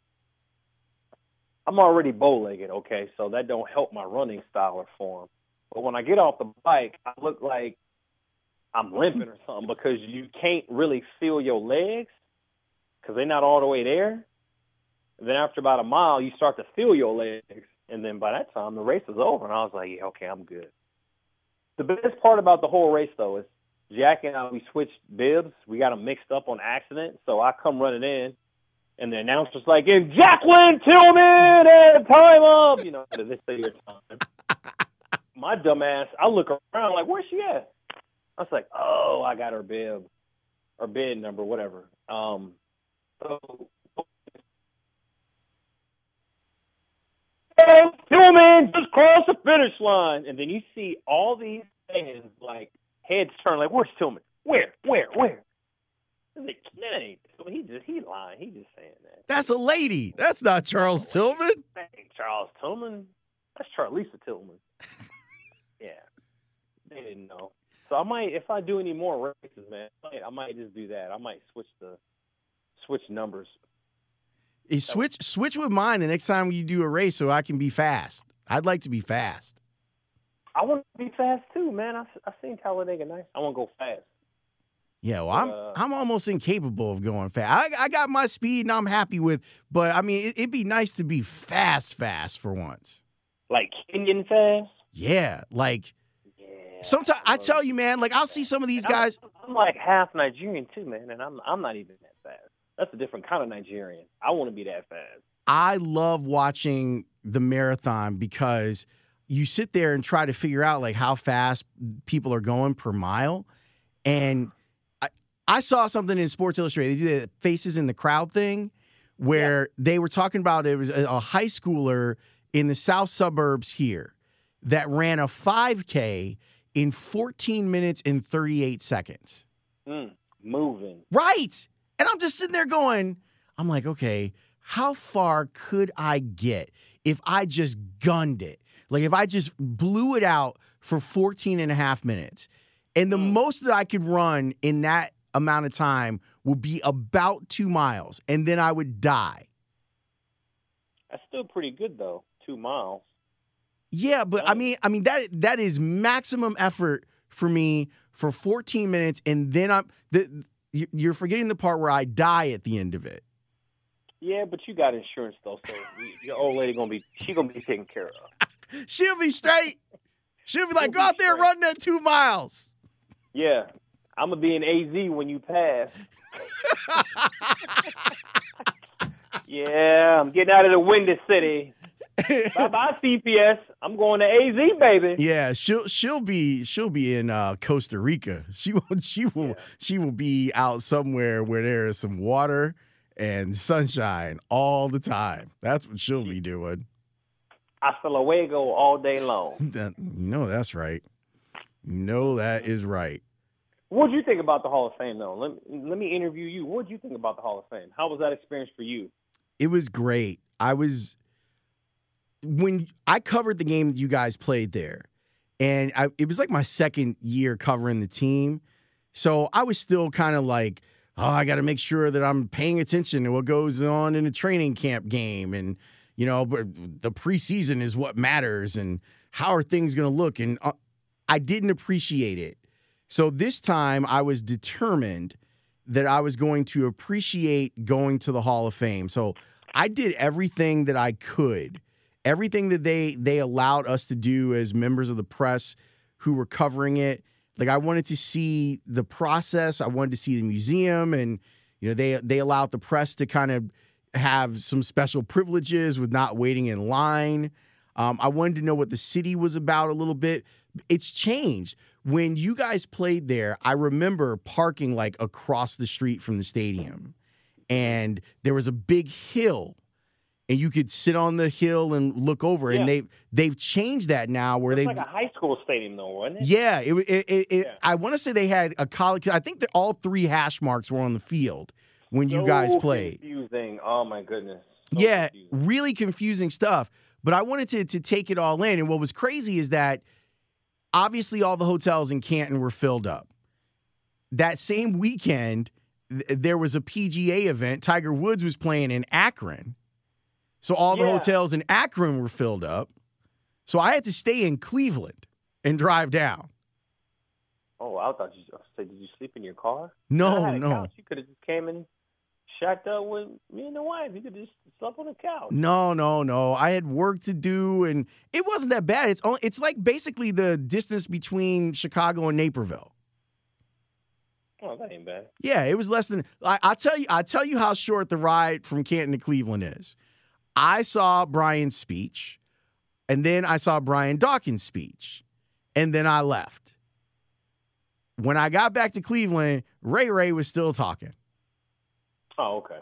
I'm already bow-legged, okay? So that don't help my running style or form. But when I get off the bike, I look like I'm limping or something because you can't really feel your legs because they're not all the way there. And then after about a mile, you start to feel your legs. And then by that time, the race is over. And I was like, yeah, okay, I'm good. The best part about the whole race, though, is Jack and I, we switched bibs. We got them mixed up on accident. So I come running in, and the announcer's like, and Jacqueline Tillman at time up. You know, they say your time. My dumb ass, I look around like, where's she at? I was like, oh, I got her bib, or bid number, whatever. Um, so, hey, Tillman just crossed the finish line. And then you see all these fans, like, heads turn, like, where's Tillman? Where? Where? Where? Like, that ain't Tillman. He just, he lying. He just saying that. That's a lady. That's not Charles Tillman. That ain't Charles Tillman. That's Charlisa Tillman. Yeah. They didn't know. So I might, if I do any more races, man, I might, I might just do that. I might switch the, switch numbers. Hey, switch switch with mine the next time you do a race so I can be fast. I'd like to be fast. I want to be fast too, man. I I seen Talladega Nights. I want to go fast. Yeah, well, I'm Uh, I'm almost incapable of going fast. I I got my speed and I'm happy with, but I mean, it, it'd be nice to be fast, fast for once. Like Kenyan fast. Yeah, like Yeah. sometimes I love tell you, man, like I'll see some of these And I'm- guys. I'm like half Nigerian too, man, and I'm I'm not even that fast. That's a different kind of Nigerian. I want to be that fast. I love watching the marathon because you sit there and try to figure out like how fast people are going per mile. And I, I saw something in Sports Illustrated. They do the faces in the crowd thing where yeah. they were talking about it was a, a high schooler in the south suburbs here that ran a five K in fourteen minutes and thirty-eight seconds. Mm, moving. Right. And I'm just sitting there going, I'm like, okay, how far could I get if I just gunned it? Like if I just blew it out for fourteen and a half minutes. And the mm. most that I could run in that amount of time would be about two miles. And then I would die. That's still pretty good, though, two miles. Yeah, but I mean, I mean that that is maximum effort for me for fourteen minutes, and then I'm the, you're forgetting the part where I die at the end of it. Yeah, but you got insurance though, so your old lady gonna be she gonna be taken care of. She'll be straight. She'll be like, She'll go be out there, straight. run that two miles. Yeah, I'm gonna be in A Z when you pass. Yeah, I'm getting out of the Windy City. Bye bye C P S. I'm going to A Z, baby. Yeah, she'll she'll be she'll be in uh, Costa Rica. She will she will Yeah. she will be out somewhere where there is some water and sunshine all the time. That's what she'll be doing. Hasta luego all day long. That, you know that's right. You know that is right. What did you think about the Hall of Fame, though? Let, let me interview you. What did you think about the Hall of Fame? How was that experience for you? It was great. I was when I covered the game that you guys played there, and I, it was like my second year covering the team. So I was still kind of like, oh, I got to make sure that I'm paying attention to what goes on in a training camp game. And, you know, but the preseason is what matters. And how are things going to look? And uh, I didn't appreciate it. So this time I was determined that I was going to appreciate going to the Hall of Fame. So I did everything that I could, everything that they they allowed us to do as members of the press who were covering it. Like I wanted to see the process. I wanted to see the museum, and you know they they allowed the press to kind of have some special privileges with not waiting in line. Um, I wanted to know what the city was about a little bit. It's changed. When you guys played there, I remember parking like across the street from the stadium, and there was a big hill, and you could sit on the hill and look over. Yeah. And they they've changed that now, where It's they like a high school stadium, though, wasn't it? yeah, it it, it, it Yeah. I want to say they had a college. I think that all three hash marks were on the field when you So guys played. Confusing. Oh my goodness. So Yeah, confusing. really confusing stuff. But I wanted to to take it all in. And what was crazy is that obviously all the hotels in Canton were filled up. That same weekend, th- there was a P G A event. Tiger Woods was playing in Akron. So all the Yeah. hotels in Akron were filled up. So I had to stay in Cleveland and drive down. Oh, I thought you said, did you sleep in your car? No, I had a no. couch. You could have just came and shacked up with me and the wife. You could have just slept on the couch. No, no, no. I had work to do, and it wasn't that bad. It's only, it's like basically the distance between Chicago and Naperville. Oh, that ain't bad. Yeah, it was less than. I, I'll tell you. I'll tell you how short the ride from Canton to Cleveland is. I saw Brian's speech, and then I saw Brian Dawkins' speech, and then I left. When I got back to Cleveland, Ray Ray was still talking. Oh, okay.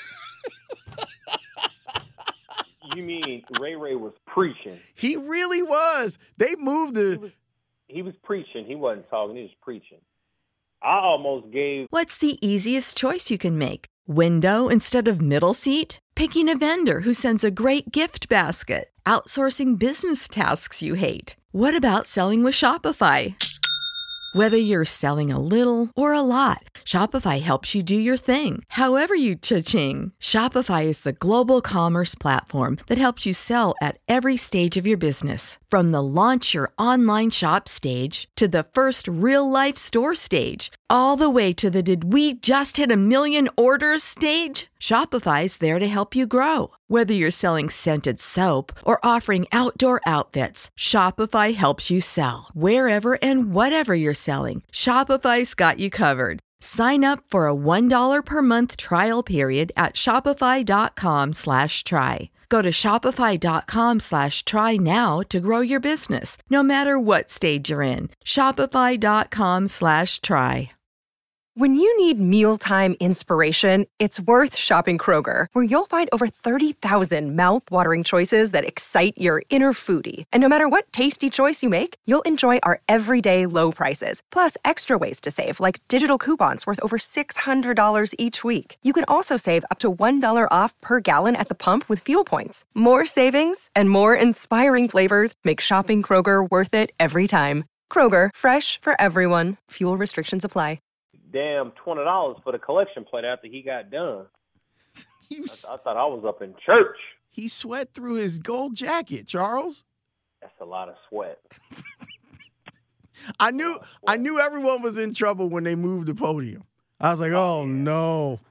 You mean Ray Ray was preaching? He really was. They moved He the. was, he was preaching. He wasn't talking. He was preaching. I almost gave. What's the easiest choice you can make? Window instead of middle seat? Picking a vendor who sends a great gift basket? Outsourcing business tasks you hate? What about selling with Shopify? Whether you're selling a little or a lot, Shopify helps you do your thing, however you cha-ching. Shopify is the global commerce platform that helps you sell at every stage of your business. From the launch your online shop stage to the first real-life store stage, all the way to the did we just hit a million orders stage. Shopify's there to help you grow. Whether you're selling scented soap or offering outdoor outfits, Shopify helps you sell. Wherever and whatever you're selling, Shopify's got you covered. Sign up for a one dollar per month trial period at shopify.com slash try. Go to shopify.com slash try now to grow your business, no matter what stage you're in. Shopify.com slash try. When you need mealtime inspiration, it's worth shopping Kroger, where you'll find over thirty thousand mouth-watering choices that excite your inner foodie. And no matter what tasty choice you make, you'll enjoy our everyday low prices, plus extra ways to save, like digital coupons worth over six hundred dollars each week. You can also save up to one dollar off per gallon at the pump with fuel points. More savings and more inspiring flavors make shopping Kroger worth it every time. Kroger, fresh for everyone. Fuel restrictions apply. Damn twenty dollars for the collection plate after he got done. He, I, was, I thought I was up in church. he sweat through his gold jacket, Charles. That's a lot of sweat. I knew I knew everyone was in trouble when they moved the podium. I was like, oh, oh yeah. no.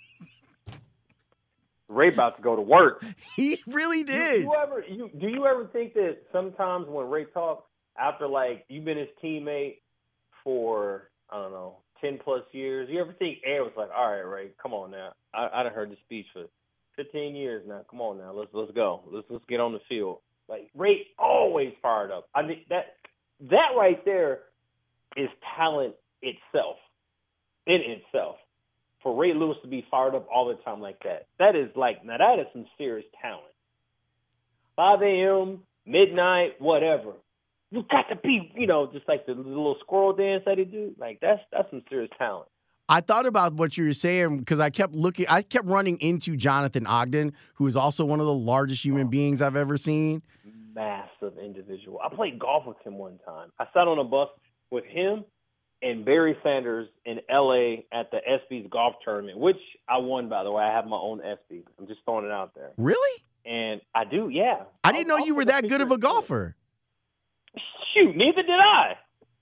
Ray about to go to work. He really did. You, you ever, you, do you ever think that sometimes when Ray talks, after, like, you've been his teammate for, I don't know, ten plus years, you ever think Ed was like, all right, Ray, come on now. I, I done heard the speech for fifteen years now. Come on now. Let's let's go. Let's let's get on the field. Like, Ray always fired up. I mean, that that right there is talent itself, in itself. For Ray Lewis to be fired up all the time like that, that is like, now that is some serious talent. five a.m., midnight, whatever. You got to be, you know, just like the little squirrel dance that he do. Like, that's that's some serious talent. I thought about what you were saying because I kept looking, I kept running into Jonathan Ogden, who is also one of the largest human beings I've ever seen. Massive individual. I played golf with him one time. I sat on a bus with him and Barry Sanders in L A at the ESPYs golf tournament, which I won, by the way. I have my own ESPY. I'm just throwing it out there. Really? And I do, yeah. I didn't know you were that good of a golfer. Shoot, neither did I.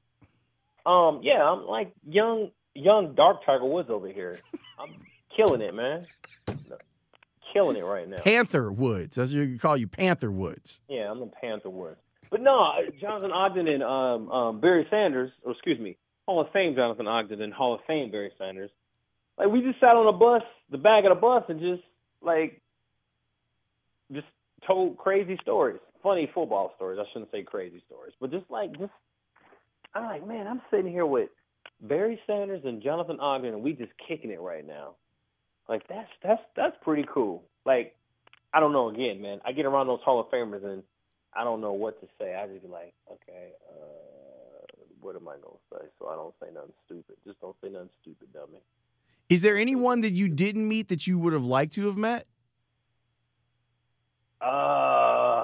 Um, yeah, I'm like young, young dark Tiger Woods over here. I'm killing it, man. Killing it right now. Panther Woods. That's what you call you, Panther Woods. Yeah, I'm a Panther Woods. But no, Jonathan Ogden and um, um, Barry Sanders, or excuse me, Hall of Fame Jonathan Ogden and Hall of Fame Barry Sanders. Like, we just sat on a bus, the back of the bus, and just, like, just told crazy stories. Funny football stories. I shouldn't say crazy stories. But just, like, just, I'm like, man, I'm sitting here with Barry Sanders and Jonathan Ogden, and we just kicking it right now. Like, that's, that's, that's pretty cool. Like, I don't know, again, man. I get around those Hall of Famers, and I don't know what to say. I just be like, okay, uh, what am I going to say? So I don't say nothing stupid. Just don't say nothing stupid, dummy. Is there anyone that you didn't meet that you would have liked to have met? Uh,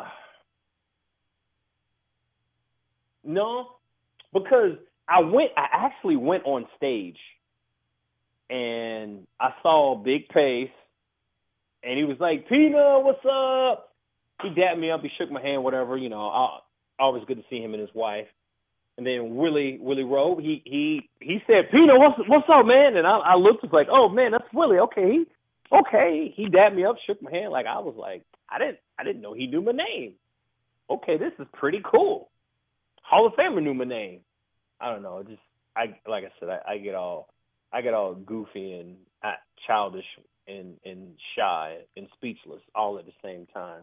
no, because I went, I actually went on stage and I saw Big Pace and he was like, Peanut, what's up? He dapped me up. He shook my hand, whatever, you know, I, always good to see him and his wife. And then Willie, Willie Rowe, he he he said, Peanut, what's what's up, man? And I, I looked, was like, oh man, that's Willie. Okay, he, okay. He dapped me up, shook my hand. Like, I was like, I didn't I didn't know he knew my name. Okay, this is pretty cool. Hall of Famer knew my name. I don't know, just I like I said, I, I get all I get all goofy and uh, childish and and shy and speechless all at the same time.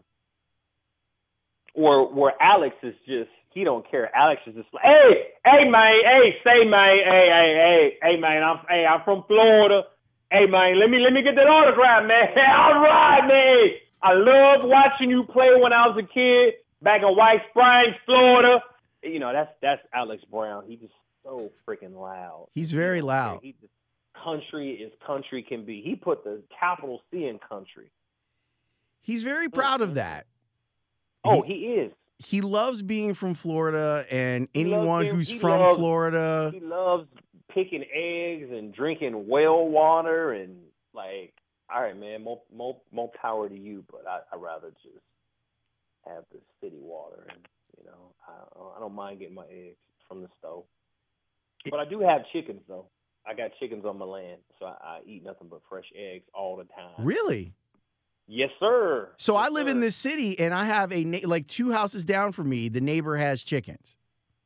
Or where Alex is just, he don't care. Alex is just like, hey, hey, man, hey, say, man, hey, hey, hey, hey, man, I'm, hey, I'm from Florida. Hey, man, let me, let me get that autograph, man. All right, man. I loved watching you play when I was a kid back in White Springs, Florida. You know, that's that's Alex Brown. He's just so freaking loud. He's very loud. He just, country as country can be. He put the capital C in country. He's very proud of that. Oh, he, he is. He loves being from Florida, and anyone being, who's he from loves, Florida. He loves picking eggs and drinking well water and, like, all right, man, more more, more power to you, but I, I'd rather just have the city water. And, you know, I, I don't mind getting my eggs from the stove. But I do have chickens, though. I got chickens on my land, so I, I eat nothing but fresh eggs all the time. Really? Yes, sir. So yes, I live sir. in this city, and I have a na- like two houses down from me. The neighbor has chickens.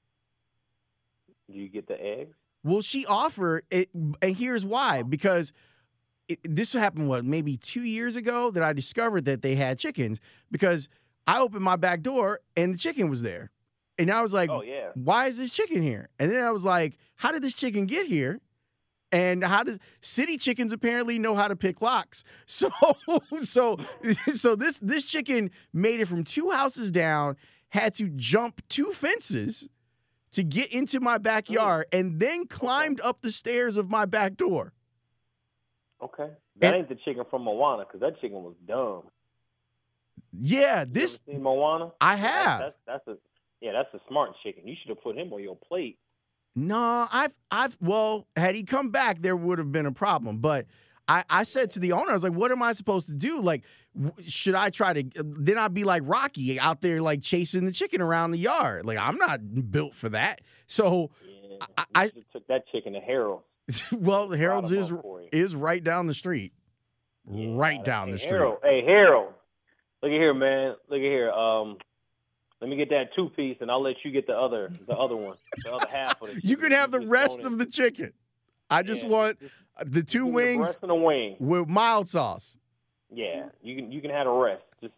Do you get the eggs? Well, she offered it, and here's why. Because it, this happened, what, maybe two years ago that I discovered that they had chickens. Because I opened my back door, and the chicken was there. And I was like, oh, yeah. Why is this chicken here? And then I was like, how did this chicken get here? And how does city chickens apparently know how to pick locks? So, so, so this this chicken made it from two houses down, had to jump two fences to get into my backyard, mm. and then climbed okay. up the stairs of my back door. Okay, that and, ain't the chicken from Moana, because that chicken was dumb. Yeah, you this. Ever seen Moana? I have. That's, that's, that's a yeah, that's a smart chicken. You should have put him on your plate. No, I've, I've, well, had he come back, there would have been a problem. But I, I said to the owner, I was like, what am I supposed to do? Like, w- should I try to, then I'd be like Rocky out there, like chasing the chicken around the yard. Like, I'm not built for that. So Yeah, I, I I took that chicken to Harold. well, Harold's is, for you. is right down the street. Yeah, right down hey, the street. Harold, hey, Harold. Look at here, man. Look at here. Um, let me get that two piece, and I'll let you get the other, the other one, the other half of the chicken. You can have the just rest don't of the chicken. I just Yeah, want just- the two give me the wings breast and a wing. with mild sauce. Yeah, you can you can have the rest. Just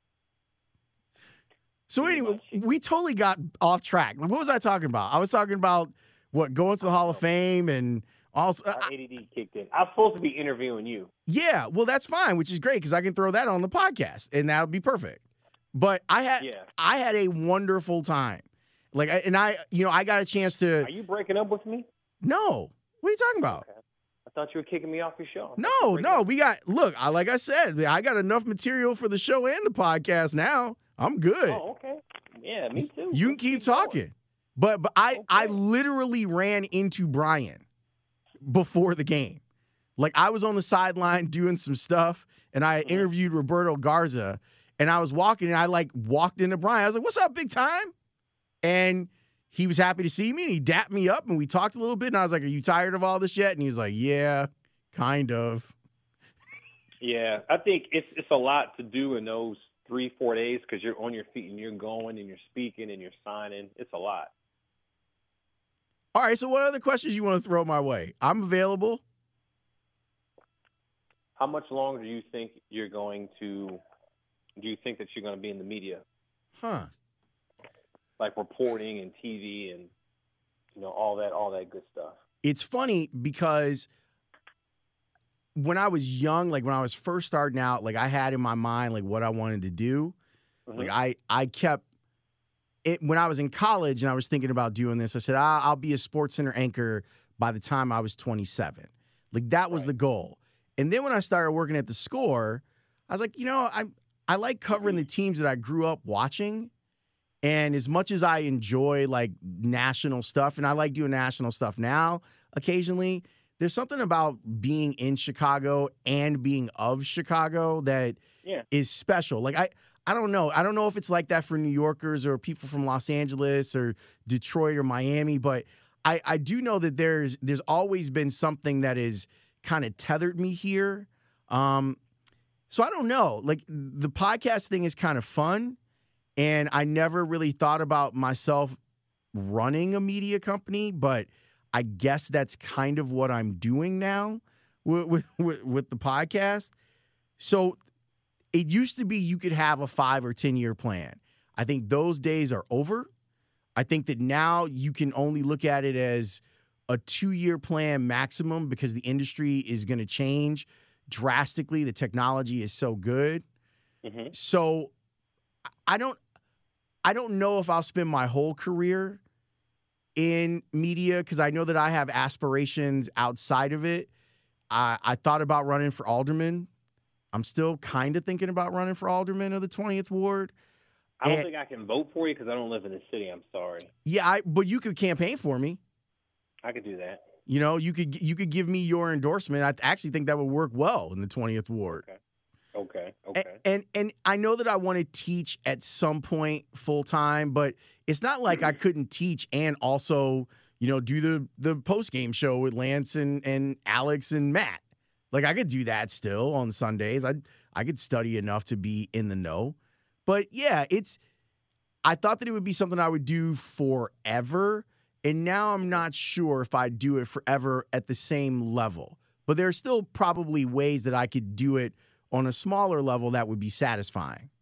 So Give me anyway, my chicken. we totally got off track. What was I talking about? I was talking about what going to the Hall of Fame and also. my A D D kicked in. I was supposed to be interviewing you. Yeah, well, that's fine, which is great because I can throw that on the podcast, and that would be perfect. But I had Yeah. I had a wonderful time, like, I- and I, you know, I got a chance to. Are you breaking up with me? No, what are you talking about? Okay. I thought you were kicking me off your show. I thought you No, were breaking no, up. we got. Look, I like I said, I got enough material for the show and the podcast now. I'm good. Oh, okay. Yeah, me too. You can Let's keep going. talking. But but I, I Okay. literally ran into Brian before the game. Like, I was on the sideline doing some stuff, and I Mhm. interviewed Roberto Garza, and I was walking, and I, like, walked into Brian. I was like, what's up, big time? And he was happy to see me, and he dapped me up, and we talked a little bit, and I was like, are you tired of all this yet? And he was like, yeah, kind of. Yeah, I think it's it's a lot to do in those three, four days because you're on your feet and you're going and you're speaking and you're signing. It's a lot. All right, so what other questions you want to throw my way? I'm available. How much longer do you think you're going to? Do you think that you're going to be in the media, Huh. like reporting and T V and you know all that, all that good stuff? It's funny because when I was young, like when I was first starting out, like I had in my mind like what I wanted to do. Mhm. Like I, I kept it when I was in college and I was thinking about doing this. I said I'll, I'll be a Sports Center anchor by the time I was twenty-seven. Like that was Right. the goal. And then when I started working at the Score, I was like, you know, I I like covering the teams that I grew up watching. And as much as I enjoy like national stuff, and I like doing national stuff now occasionally, there's something about being in Chicago and being of Chicago that Yeah. is special. Like I, I don't know. I don't know if it's like that for New Yorkers or people from Los Angeles or Detroit or Miami, but I, I do know that there's there's always been something that is kind of tethered me here. Um, so I don't know. Like the podcast thing is kind of fun. And I never really thought about myself running a media company, but I guess that's kind of what I'm doing now with, with, with the podcast. So it used to be you could have a five or ten year plan. I think those days are over. I think that now you can only look at it as a two year plan maximum because the industry is going to change drastically. The technology is so good. Mm-hmm. So I don't I don't know if I'll spend my whole career in media because I know that I have aspirations outside of it. I, I thought about running for alderman. I'm still kind of thinking about running for alderman of the twentieth Ward. I don't And- think I can vote for you because I don't live in the city. I'm sorry. Yeah, I, but you could campaign for me. I could do that. You know, you could you could give me your endorsement. I actually think that would work well in the twentieth Ward. Okay. Okay. A- Okay. And, and I know that I want to teach at some point full time, but it's not like I couldn't teach and also, you know, do the the post game show with Lance and, and Alex and Matt. Like I could do that still on Sundays. I I could study enough to be in the know. But yeah, it's I thought that it would be something I would do forever, and now I'm not sure if I'd do it forever at the same level. But there are still probably ways that I could do it on a smaller level that would be satisfying.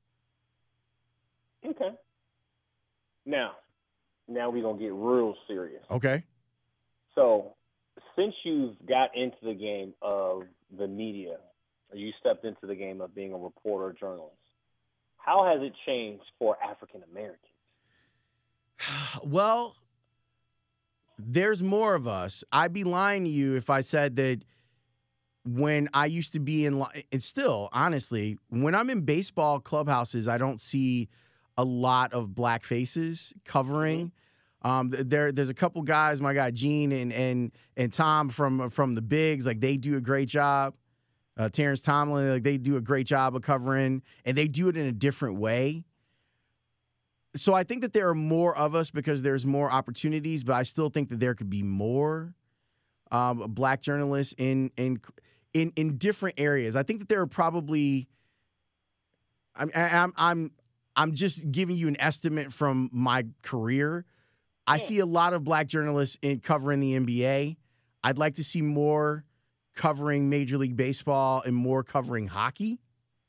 Okay. Now, now we're gonna get real serious. Okay. So, since you've got into the game of the media, or you stepped into the game of being a reporter or journalist, how has it changed for African Americans? Well, there's more of us. I'd be lying to you if I said that when I used to be in, it's still, honestly, when I'm in baseball clubhouses, I don't see a lot of black faces covering. Um, there, there's a couple guys, my guy Gene and and and Tom from from the Bigs, like they do a great job. uh, Terrence Tomlin. Like, they do a great job of covering, and they do it in a different way. So I think that there are more of us because there's more opportunities, but I still think that there could be more um, black journalists in in in in different areas. I think that there are probably. I'm I'm I'm I'm just giving you an estimate from my career. I Yeah. see a lot of black journalists in covering the N B A. I'd like to see more covering Major League Baseball and more covering hockey.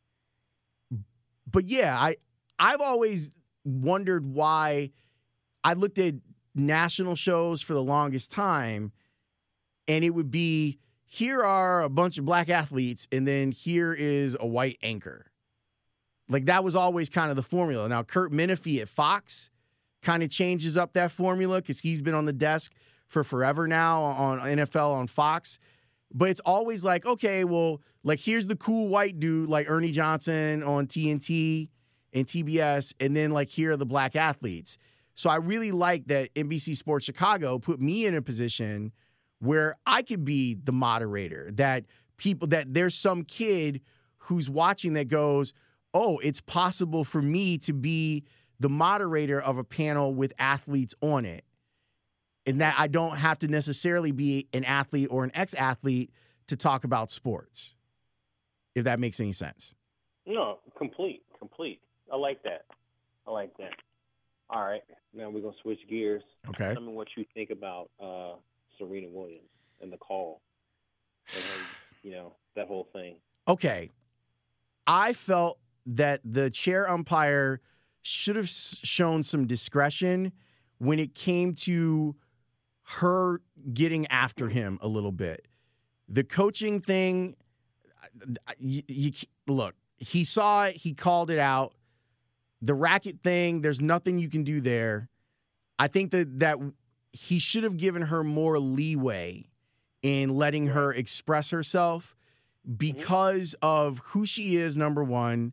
But yeah, I I've always wondered why. I looked at national shows for the longest time, and it would be, here are a bunch of black athletes, and then here is a white anchor. Like, that was always kind of the formula. Now, Kurt Menefee at Fox kind of changes up that formula because he's been on the desk for forever now on N F L on Fox. But it's always like, okay, well, like, here's the cool white dude like Ernie Johnson on T N T and T B S, and then, like, here are the black athletes. So I really like that N B C Sports Chicago put me in a position where I could be the moderator, that people, that there's some kid who's watching that goes, oh, it's possible for me to be the moderator of a panel with athletes on it. And that I don't have to necessarily be an athlete or an ex-athlete to talk about sports, if that makes any sense. No, complete, complete. I like that. I like that. All right, now we're going to switch gears. Okay. Tell me what you think about uh, Serena Williams and the call. And then, you know, that whole thing. Okay. I felt that the chair umpire should have shown some discretion when it came to her getting after him a little bit. The coaching thing, you, you, look, he saw it, he called it out. The racket thing, there's nothing you can do there. I think that, that he should have given her more leeway in letting her express herself because of who she is, number one,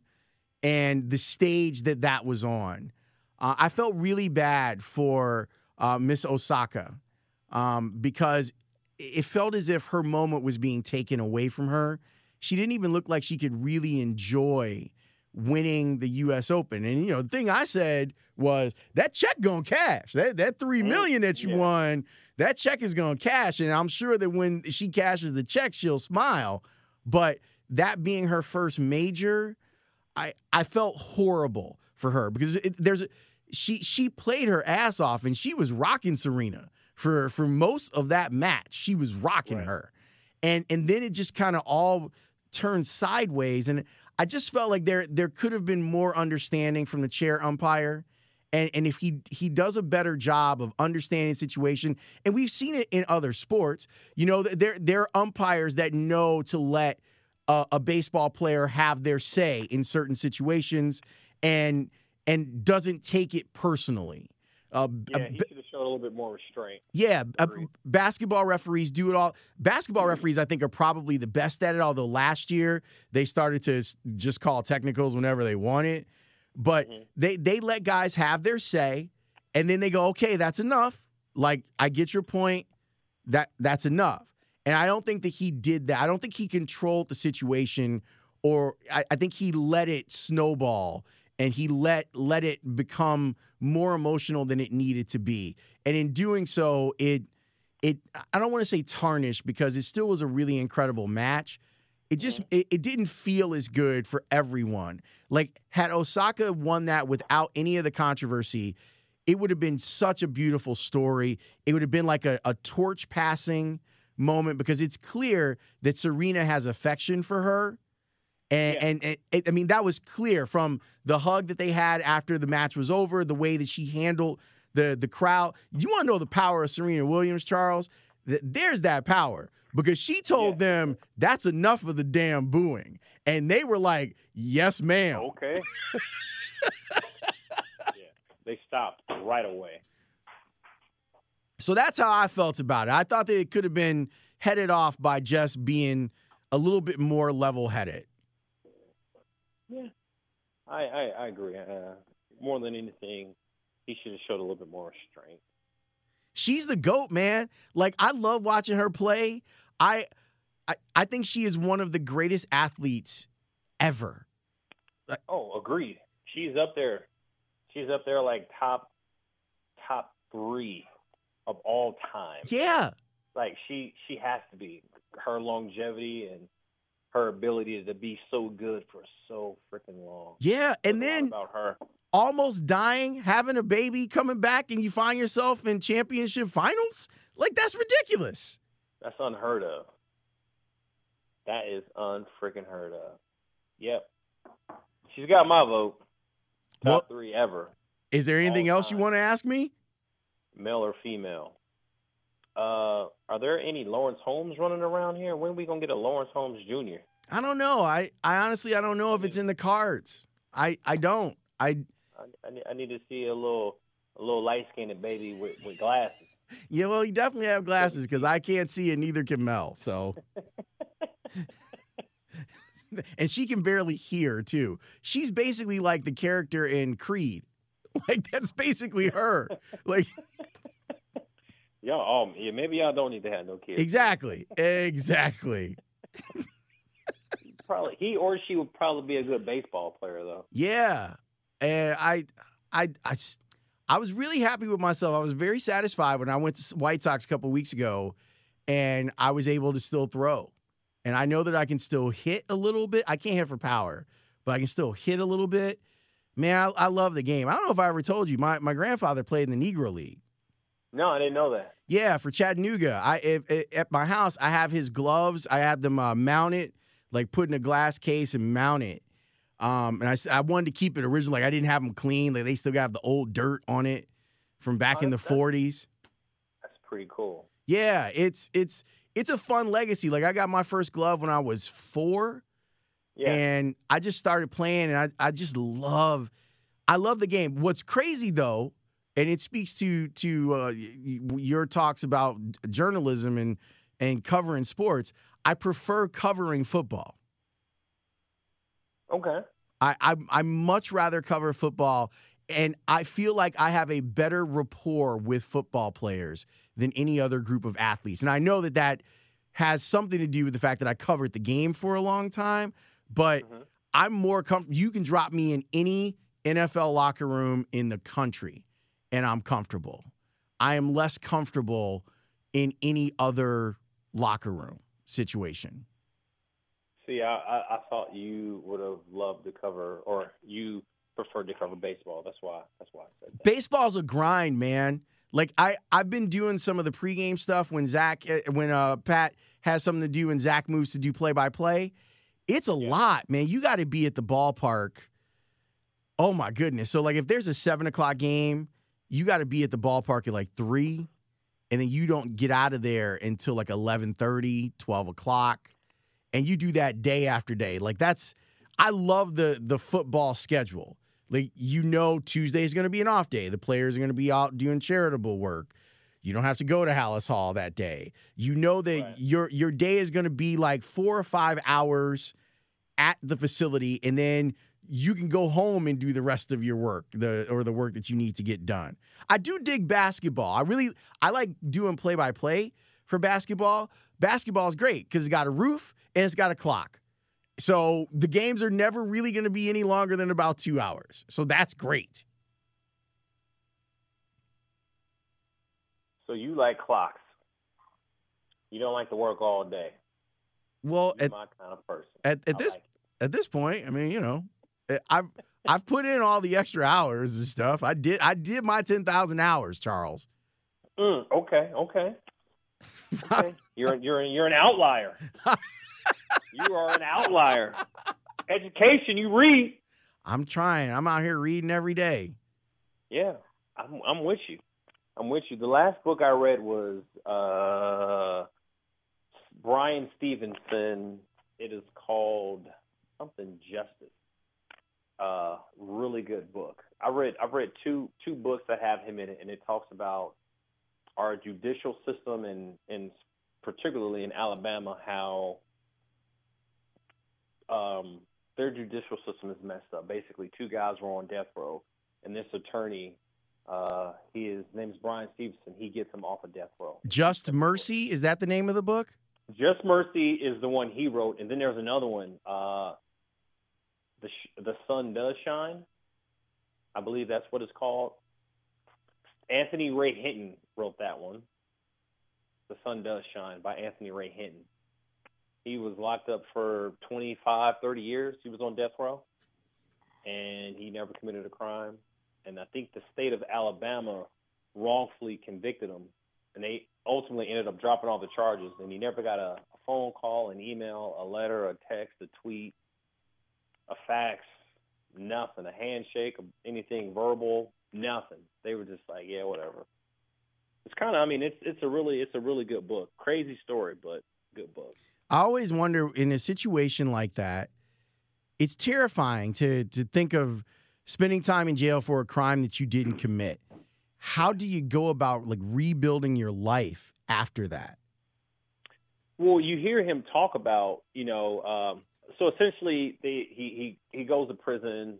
and the stage that that was on. Uh, I felt really bad for uh, Miss Osaka um, because it felt as if her moment was being taken away from her. She didn't even look like she could really enjoy winning the U S Open. And, you know, the thing I said was, that check gonna cash. That that three million dollars that you Yeah. won, that check is gonna cash. And I'm sure that when she cashes the check, she'll smile. But that being her first major, I, I felt horrible for her because it, there's a, she she played her ass off and she was rocking Serena for for most of that match. She was rocking Right. her, and and then it just kind of all turned sideways. And I just felt like there there could have been more understanding from the chair umpire, and and if he he does a better job of understanding the situation, and we've seen it in other sports. You know, there there are umpires that know to let A, a baseball player have their say in certain situations and and doesn't take it personally. Uh, Yeah, a- he should have showed a little bit more restraint. yeah, uh, Agreed. basketball referees do it all. Basketball referees, I think, are probably the best at it, although last year they started to s- just call technicals whenever they want it. But Mhm. they, they let guys have their say, and then they go, okay, that's enough. Like, I get your point. That That's enough. And I don't think that he did that. I don't think he controlled the situation, or I, I think he let it snowball and he let let it become more emotional than it needed to be. And in doing so, it it I don't want to say tarnished because it still was a really incredible match. It just it, it didn't feel as good for everyone. Like, had Osaka won that without any of the controversy, it would have been such a beautiful story. It would have been like a, a torch passing moment because it's clear that Serena has affection for her. And, Yeah. and, and it, I mean, that was clear from the hug that they had after the match was over, the way that she handled the, the crowd. You want to know the power of Serena Williams, Charles? Th- There's that power because she told Yeah. them that's enough of the damn booing. And they were like, yes, ma'am. Okay. Yeah, they stopped right away. So that's how I felt about it. I thought that it could have been headed off by just being a little bit more level-headed. Yeah, I I, I agree. Uh, more than anything, he should have showed a little bit more restraint. She's the GOAT, man. Like, I love watching her play. I I, I think she is one of the greatest athletes ever. Oh, agreed. She's up there. She's up there like top top three of all time. Yeah. Like she she has to be. Her longevity and her ability to be so good for so freaking long. Yeah, and There's a then lot about her. almost dying, having a baby, coming back, and you find yourself in championship finals? Like, that's ridiculous. That's unheard of. That is unfreaking heard of. Yep. She's got my vote. Top Well, three ever. Is there anything All else you time. want to ask me? Male or female. Uh, are there any Lawrence Holmes running around here? When are we going to get a Lawrence Holmes Junior? I don't know. I, I honestly, I don't know if it's in the cards. I, I don't. I I, I, need, I need to see a little a little light-skinned baby with, with glasses. Yeah, well, you definitely have glasses because I can't see and neither can Mel. So, and she can barely hear too. She's basically like the character in Creed. Like that's basically her. Like Y'all, oh, yeah, maybe y'all don't need to have no kids. exactly, exactly. Probably he or she would probably be a good baseball player though. Yeah, and I, I, I, s- I was really happy with myself. I was very satisfied when I went to White Sox a couple weeks ago, and I was able to still throw. And I know that I can still hit a little bit. I can't hit for power, but I can still hit a little bit. Man, I, I love the game. I don't know if I ever told you, my my grandfather played in the Negro League. No, I didn't know that. Yeah, for Chattanooga. I if, if, at my house, I have his gloves. I had them uh, mounted, like put in a glass case and mount it. Um, and I, s- I wanted to keep it original. Like I didn't have them clean. Like they still got the old dirt on it from back Oh, in the that's- forties. That's pretty cool. Yeah, it's it's it's a fun legacy. Like I got my first glove when I was four. Yeah. And I just started playing, and I, I just love, I love the game. What's crazy though, and it speaks to to uh, y- y- your talks about journalism and and covering sports. I prefer covering football. Okay. I I I much rather cover football, and I feel like I have a better rapport with football players than any other group of athletes. And I know that that has something to do with the fact that I covered the game for a long time. But Mhm. I'm more comfortable. You can drop me in any N F L locker room in the country, and I'm comfortable. I am less comfortable in any other locker room situation. See, I, I, I thought you would have loved to cover, or you preferred to cover baseball. That's why. That's why I said that. Baseball's a grind, man. Like I, I've been doing some of the pregame stuff when Zach, eh, when uh, Pat has something to do and Zach moves to do play-by-play. It's a Yeah. lot, man. You got to be at the ballpark. Oh my goodness! So like, if there's a seven o'clock game, you got to be at the ballpark at like three, and then you don't get out of there until like eleven thirty, twelve o'clock, and you do that day after day. Like that's, I love the the football schedule. Like, you know, Tuesday is going to be an off day. The players are going to be out doing charitable work. You don't have to go to Hallis Hall that day. You know that Right. your your day is going to be like four or five hours at the facility, and then you can go home and do the rest of your work, the or the work that you need to get done. I do dig basketball. I really I like doing play by play for basketball. Basketball is great because it's got a roof and it's got a clock. So the games are never really going to be any longer than about two hours. So that's great. So you like clocks. You don't like to work all day. Well, You're at my kind of person. at, at I this like at this point, I mean, you know, I've I've put in all the extra hours and stuff. I did I did my ten thousand hours, Charles. it. Mm, okay, okay. Okay. You're you're you're an outlier. You are an outlier. Education, you read. I'm trying. I'm out here reading every day. Yeah, I'm I'm with you. I'm with you. The last book I read was uh, Brian Stevenson. It is called something Justice. Uh, really good book. I read I've read two two books that have him in it, and it talks about our judicial system and and particularly in Alabama how um, their judicial system is messed up. Basically, two guys were on death row, and this attorney, uh, he is, his name is Brian Stevenson. He gets him off of death row. Just Mercy, is that the name of the book? Just Mercy is the one he wrote, and then there's another one. Uh, the the Sun Does Shine, I believe that's what it's called. Anthony Ray Hinton wrote that one. The Sun Does Shine by Anthony Ray Hinton. He was locked up for twenty-five, thirty years. He was on death row, and he never committed a crime. And I think the state of Alabama wrongfully convicted him, and they ultimately ended up dropping all the charges. And he never got a, a phone call, an email, a letter, a text, a tweet, a fax, nothing, a handshake, anything verbal, nothing. They were just like, yeah, whatever. It's kind of, I mean, it's it's a really it's a really good book. Crazy story, but good book. I always wonder, in a situation like that, it's terrifying to to think of spending time in jail for a crime that you didn't commit. How do you go about like rebuilding your life after that? Well, you hear him talk about, you know, um, so essentially they, he, he, he goes to prison.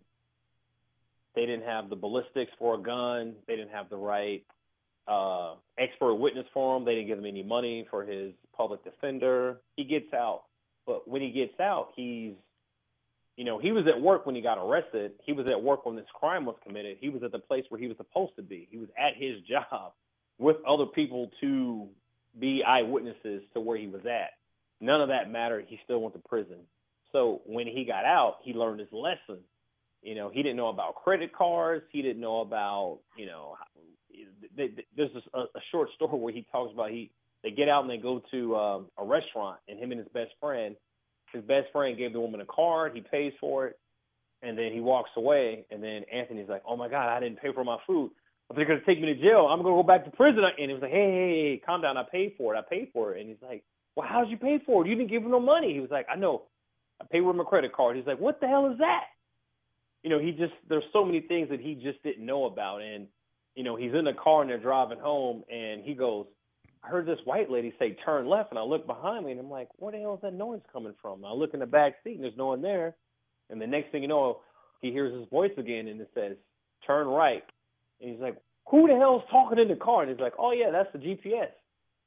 They didn't have the ballistics for a gun. They didn't have the right uh, expert witness for him. They didn't give him any money for his public defender. He gets out. But when he gets out, he's, you know, he was at work when he got arrested. He was at work when this crime was committed. He was at the place where he was supposed to be. He was at his job with other people to be eyewitnesses to where he was at. None of that mattered. He still went to prison. So when he got out, he learned his lesson. You know, he didn't know about credit cards. He didn't know about, you know, they, they, there's a, a short story where he talks about he they get out and they go to um, a restaurant, and him and his best friend, his best friend gave the woman a card. He pays for it, and then he walks away. And then Anthony's like, "Oh my God, I didn't pay for my food. They're gonna take me to jail. I'm gonna go back to prison." And he was like, "Hey, hey, hey, calm down. I paid for it. I paid for it." And he's like, "Well, how'd you pay for it? You didn't give him no money." He was like, "I know. I paid with my credit card." He's like, "What the hell is that?" You know, he just, there's so many things that he just didn't know about. And, you know, he's in the car and they're driving home, and he goes, "I heard this white lady say turn left," and I look behind me and I'm like, where the hell is that noise coming from? And I look in the back seat and there's no one there. And the next thing you know, he hears his voice again and it says, "Turn right." And he's like, "Who the hell is talking in the car?" And he's like, "Oh yeah, that's the G P S."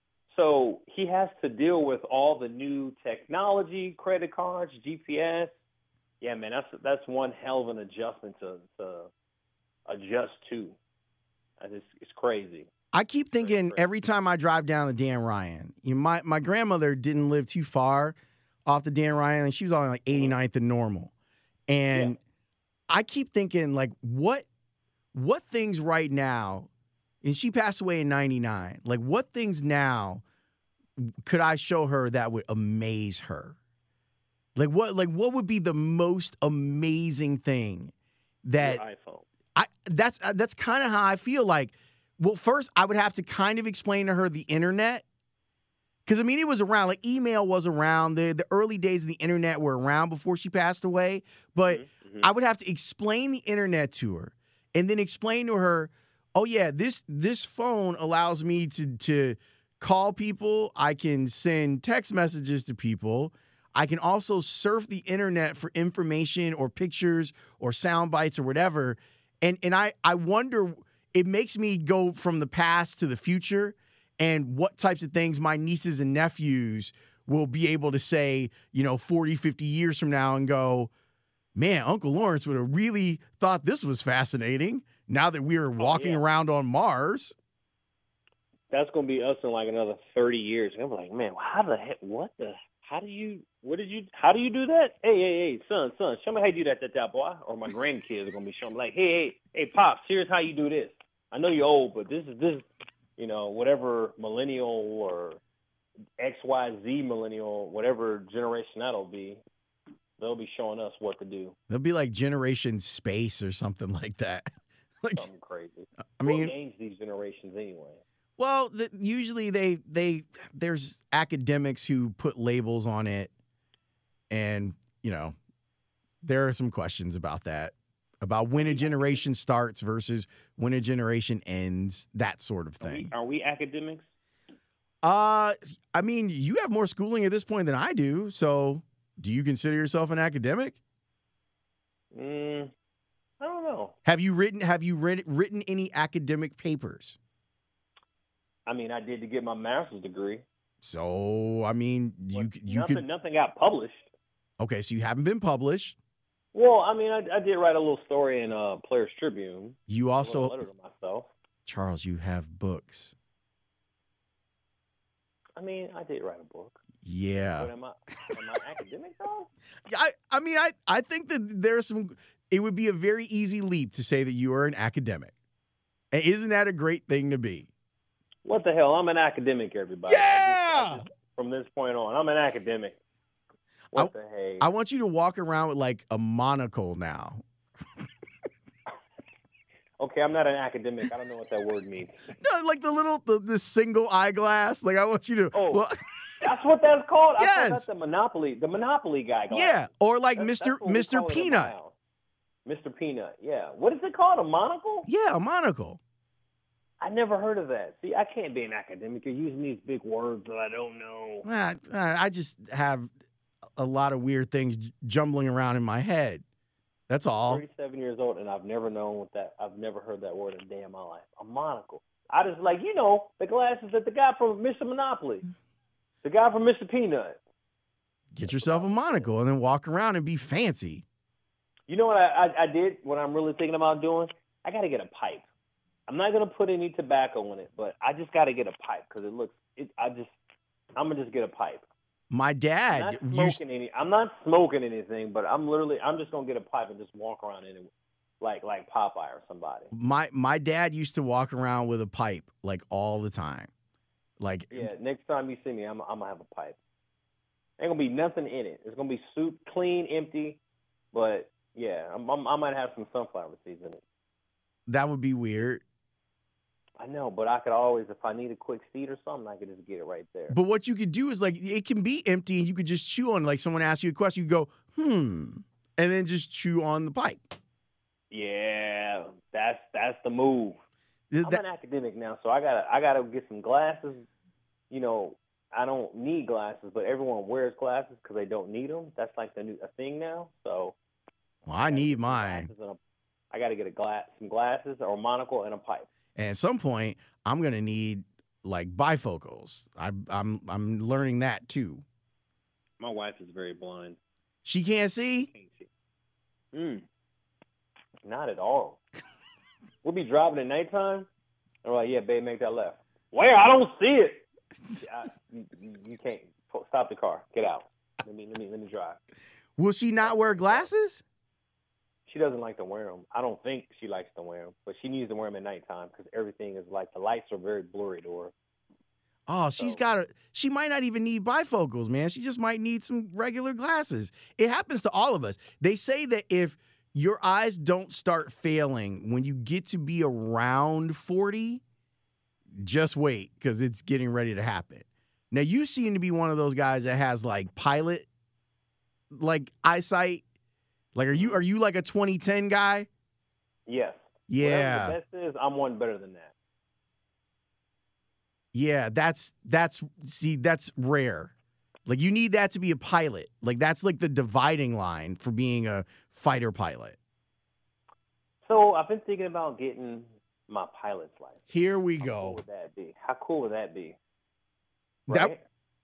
So he has to deal with all the new technology, credit cards, G P S. Yeah, man, that's that's one hell of an adjustment to, to adjust to. It's, it's crazy. I keep thinking every time I drive down the Dan Ryan, you know, my, my grandmother didn't live too far off the Dan Ryan, and she was on like eighty-ninth and Normal. And yeah. I keep thinking, like, what what things right now, and she passed away in ninety-nine, like what things now could I show her that would amaze her? Like what like what would be the most amazing thing that Your iPhone. I that's that's kind of how I feel like. Well, first, I would have to kind of explain to her the internet. Because, I mean, it was around. Like, email was around. The, the early days of the internet were around before she passed away. But mm-hmm. I would have to explain the internet to her and then explain to her, oh, yeah, this this phone allows me to, to call people. I can send text messages to people. I can also surf the internet for information or pictures or sound bites or whatever. And, and I, I wonder... It makes me go from the past to the future and what types of things my nieces and nephews will be able to say, you know, forty, fifty years from now and go, man, Uncle Lawrence would have really thought this was fascinating now that we are walking oh, yeah. around on Mars. That's going to be us in like another thirty years. And I'm like, man, how the heck, what the, how do you, what did you, how do you do that? Hey, hey, hey, son, son, show me how you do that, that, that boy. Or my grandkids are going to be showing me like, hey, hey, hey, Pops, here's how you do this. I know you're old, but this is this, you know, whatever millennial or X Y Z millennial, whatever generation that'll be, they'll be showing us what to do. They'll be like Generation Space or something like that. Like, something crazy. I mean, what names these generations anyway? Well, the, usually they they there's academics who put labels on it, and you know, there are some questions about that. About when a generation starts versus when a generation ends, that sort of thing. Are we, are we academics? Uh, I mean, you have more schooling at this point than I do. So, do you consider yourself an academic? Mm, I don't know. Have you written Have you read, written any academic papers? I mean, I did to get my master's degree. So, I mean, you Well, you nothing, could. nothing got published. Okay, so you haven't been published. Well, I mean, I, I did write a little story in uh, Players Tribune. You I wrote also, a letter to myself. Charles, you have books. I mean, I did write a book. Yeah. But am I, am I academic though? I, I mean, I, I think that there's some, it would be a very easy leap to say that you are an academic. And isn't that a great thing to be? What the hell? I'm an academic, everybody. Yeah! I just, I just, from this point on, I'm an academic. What I, the heck? I want you to walk around with like a monocle now. Okay, I'm not an academic. I don't know what that word means. No, like the little, the, the single eyeglass. Like I want you to. Oh, well, that's what that's called? I Yes. thought that's the Monopoly, the Monopoly guy. Glass. yeah, or like That's- Mister that's what we Mister call it in my Peanut. house. Mister Peanut, yeah. What is it called? A monocle? Yeah, a monocle. I never heard of that. See, I can't be an academic. You're using these big words that I don't know. Ah, I just have a lot of weird things j- jumbling around in my head. That's all. thirty-seven years old, and I've never known what that. I've never heard that word in a day in my life. A monocle. I just like you know the glasses that the guy from Mister Monopoly, the guy from Mister Peanut. Get yourself a monocle and then walk around and be fancy. You know what I, I, I did? What I'm really thinking about doing? I got to get a pipe. I'm not gonna put any tobacco in it, but I just got to get a pipe because it looks. It, I just. I'm gonna just get a pipe. My I'm dad not used, smoking any. I'm not smoking anything, but I'm literally. I'm just gonna get a pipe and just walk around in it, like like Popeye or somebody. my my dad used to walk around with a pipe like all the time. Like Yeah. Next time you see me, I'm I'm gonna have a pipe. Ain't gonna be nothing in it. It's gonna be soup, clean, empty. But yeah, I'm, I'm, I might have some sunflower seeds in it. that would be weird. I know, but I could always, if I need a quick seed or something, I could just get it right there. But what you could do is like it can be empty and you could just chew on. Like someone asks you a question, you go hmm, and then just chew on the pipe. Yeah, that's that's the move. Th- I'm that- an academic now, so I gotta I gotta get some glasses. You know, I don't need glasses, but everyone wears glasses because they don't need them. That's like the new a thing now. So well, I gotta need get some mine. glasses and a- I got to get a glass, some glasses or a monocle and a pipe. And at some point, I'm gonna need like bifocals. I, I'm I'm learning that too. My wife is very blind. She can't see. Can't see. Mm. Not at all. We'll be driving at nighttime. I'm like, yeah, babe, make that left. Where? I don't see it. I, you, you, you can't. Stop the car. Get out. Let me let me let me drive. Will she not wear glasses? She doesn't like to wear them. I don't think she likes to wear them, but she needs to wear them at nighttime because everything is like the lights are very blurry to her. Oh, she's So- got a. She might not even need bifocals, man. She just might need some regular glasses. It happens to all of us. They say that if your eyes don't start failing when you get to be around forty, just wait because it's getting ready to happen. Now, you seem to be one of those guys that has like pilot, like eyesight. Like, are you are you like a twenty ten guy? Yes. Yeah. Whatever the best is, I'm one better than that. Yeah, that's that's see, that's rare. Like you need that to be a pilot. Like that's like the dividing line for being a fighter pilot. So I've been thinking about getting my pilot's license. Here we How cool go. would that be? How cool would that be? That- Right?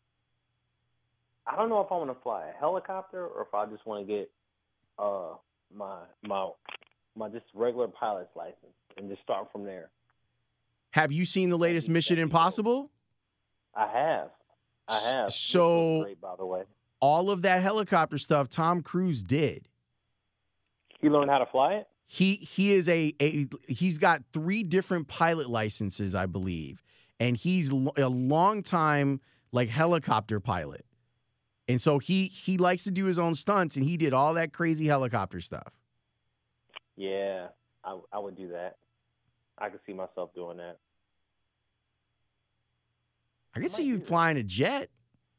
I don't know if I want to fly a helicopter or if I just want to get uh my my my just regular pilot's license and just start from there. Have you seen the latest That'd be- Mission that'd be dope. Impossible? I have. I have. So- Which was great, by the way. All of that helicopter stuff Tom Cruise did. He learned how to fly it? He he is a, a he's got three different pilot licenses, I believe, and he's lo- a long time like helicopter pilot, and so he he likes to do his own stunts, and he did all that crazy helicopter stuff. Yeah, I I would do that. I could see myself doing that. I could I see might you do that. flying a jet.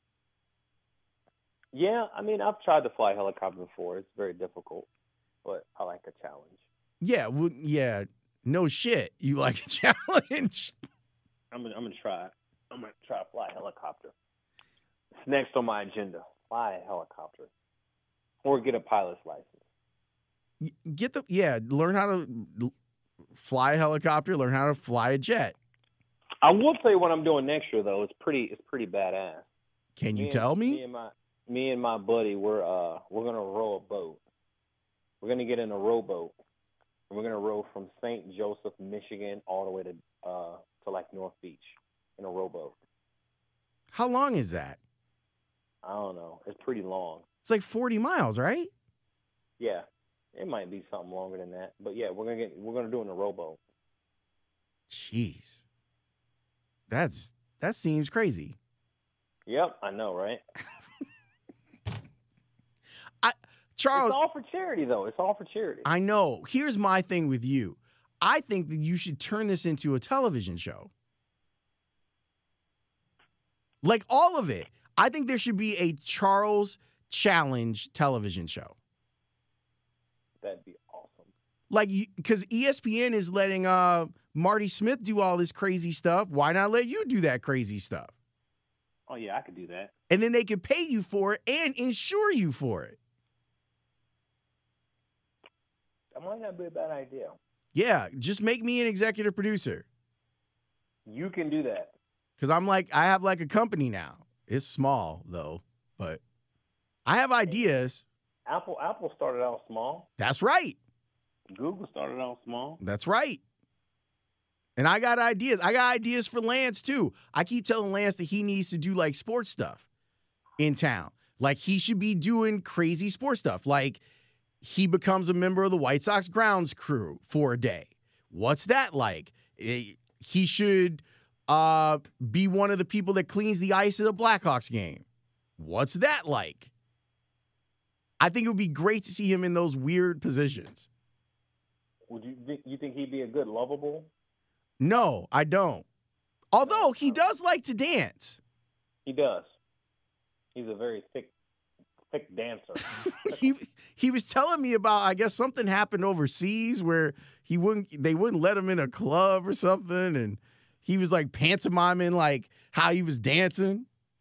Yeah, I mean, I've tried to fly a helicopter before. It's very difficult, but I like a challenge. Yeah, well, yeah, no shit. You like a challenge? I'm gonna, I'm gonna try it. I'm gonna try to fly a helicopter. It's next on my agenda. Fly a helicopter, or get a pilot's license. Get the yeah. Learn how to l- fly a helicopter. Learn how to fly a jet. I will tell you what I'm doing next year, though. It's pretty, it's pretty badass. Can you me tell and, me? Me and my, me and my buddy, we're uh, we're gonna row a boat. We're gonna get in a rowboat, and we're gonna row from Saint Joseph, Michigan, all the way to uh, to like North Beach in a rowboat. How long is that? I don't know. It's pretty long. It's like forty miles, right? Yeah, it might be something longer than that, but yeah, we're gonna get we're gonna do it in a rowboat. Jeez, that's that seems crazy. Yep, I know, right? I Charles, it's all for charity, though. It's all for charity. I know. Here's my thing with you. I think that you should turn this into a television show. Like all of it. I think there should be a Charles Challenge television show. That'd be awesome. Like, because E S P N is letting uh, Marty Smith do all this crazy stuff. Why not let you do that crazy stuff? Oh, yeah, I could do that. And then they could pay you for it and insure you for it. That might not be a bad idea. Yeah, just make me an executive producer. You can do that. Because I'm like, I have like a company now. It's small, though, but I have ideas. Apple Apple started out small. That's right. Google started out small. That's right. And I got ideas. I got ideas for Lance, too. I keep telling Lance that he needs to do, like, sports stuff in town. Like, he should be doing crazy sports stuff. Like, he becomes a member of the White Sox grounds crew for a day. What's that like? He should uh, be one of the people that cleans the ice at a Blackhawks game. What's that like? I think it would be great to see him in those weird positions. Would you think you think he'd be a good lovable? No, I don't. Although he does like to dance. He does. He's a very thick, thick dancer. he he was telling me about, I guess something happened overseas where he wouldn't they wouldn't let him in a club or something, and he was like pantomiming like how he was dancing.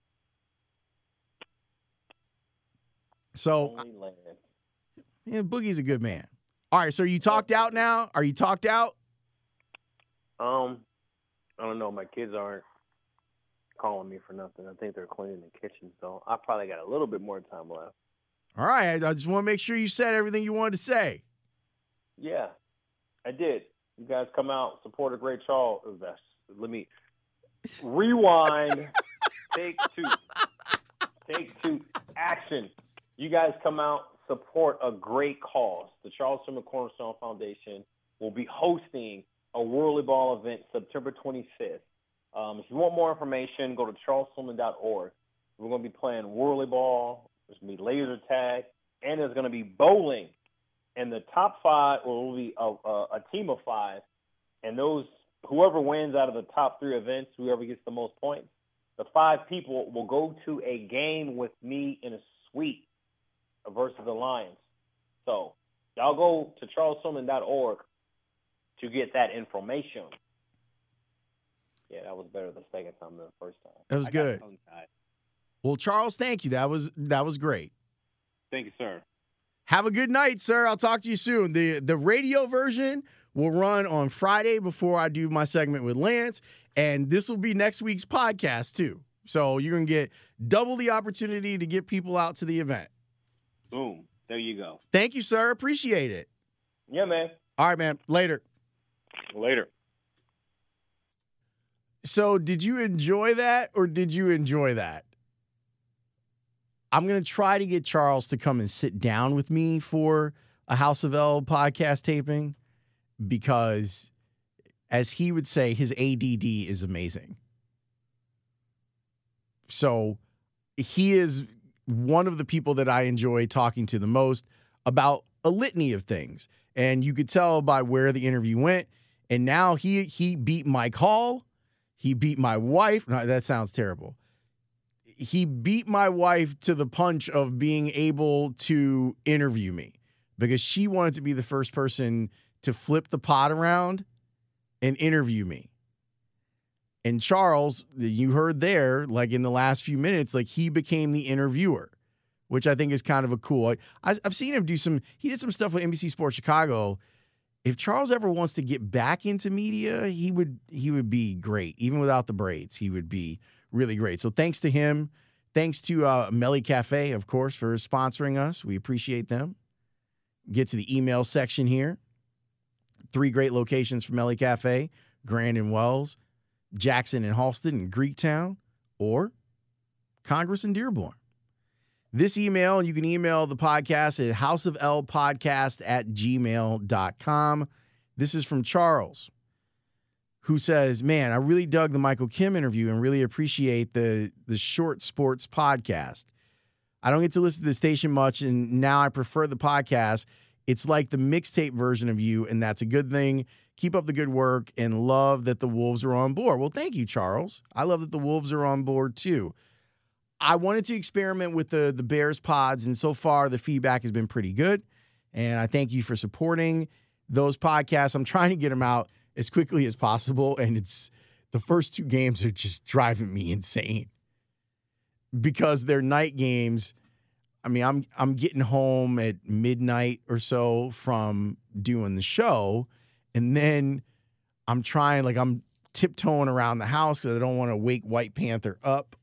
So, yeah, Boogie's a good man. All right, so are you talked out now? Are you talked out? Um, I don't know. My kids aren't calling me for nothing. I think they're cleaning the kitchen, so I probably got a little bit more time left. All right, I just want to make sure you said everything you wanted to say. Yeah, I did. You guys come out, support a great Charles. Let me rewind. Take two. Take two. Action. You guys come out, support a great cause. The Charles Summer Cornerstone Foundation will be hosting a Whirly Ball event September twenty-fifth. Um, if you want more information, go to charles tillman dot org. We're going to be playing Whirly Ball. There's going to be laser tag, and there's going to be bowling. And the top five will be a, a, a team of five, and those whoever wins out of the top three events, whoever gets the most points, the five people will go to a game with me in a suite versus the Lions. So y'all go to charles tillman dot org to get that information. Yeah, that was better the second time than the first time. That was I good. Well, Charles, thank you. That was that was great. Thank you, sir. Have a good night, sir. I'll talk to you soon. The the radio version will run on Friday before I do my segment with Lance, and this will be next week's podcast too. So you're going to get double the opportunity to get people out to the event. Boom. There you go. Thank you, sir. Appreciate it. Yeah, man. All right, man. Later. Later. So did you enjoy that or did you enjoy that? I'm going to try to get Charles to come and sit down with me for a House of L podcast taping because, as he would say, his A D D is amazing. So he is one of the people that I enjoy talking to the most about a litany of things. And you could tell by where the interview went. And now he he beat Mike Hall. He beat my wife. No, that sounds terrible. He beat my wife to the punch of being able to interview me because she wanted to be the first person to flip the pot around and interview me. And Charles, you heard there, like in the last few minutes, like he became the interviewer, which I think is kind of a cool. I, I've seen him do some, he did some stuff with N B C Sports Chicago, if Charles ever wants to get back into media, he would he would be great. Even without the braids, he would be really great. So thanks to him. Thanks to uh, Melly Cafe, of course, for sponsoring us. We appreciate them. Get to the email section here. Three great locations for Melly Cafe: Grand and Wells, Jackson and Halsted, and Greektown, or Congress and Dearborn. This email, you can email the podcast at houseoflpodcast at gmail dot com. This is from Charles, who says, man, I really dug the Michael Kim interview and really appreciate the, the Short Sports podcast. I don't get to listen to the station much, and now I prefer the podcast. It's like the mixtape version of you, and that's a good thing. Keep up the good work, and love that the Wolves are on board. Well, thank you, Charles. I love that the Wolves are on board, too. I wanted to experiment with the, the Bears pods, and so far the feedback has been pretty good, and I thank you for supporting those podcasts. I'm trying to get them out as quickly as possible, and it's the first two games are just driving me insane because they're night games. I mean, I'm I'm getting home at midnight or so from doing the show, and then I'm trying, like I'm tiptoeing around the house because I don't want to wake White Panther up.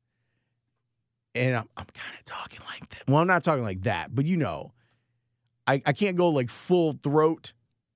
And I'm, I'm kind of talking like that. Well, I'm not talking like that, but you know, I, I can't go like full throat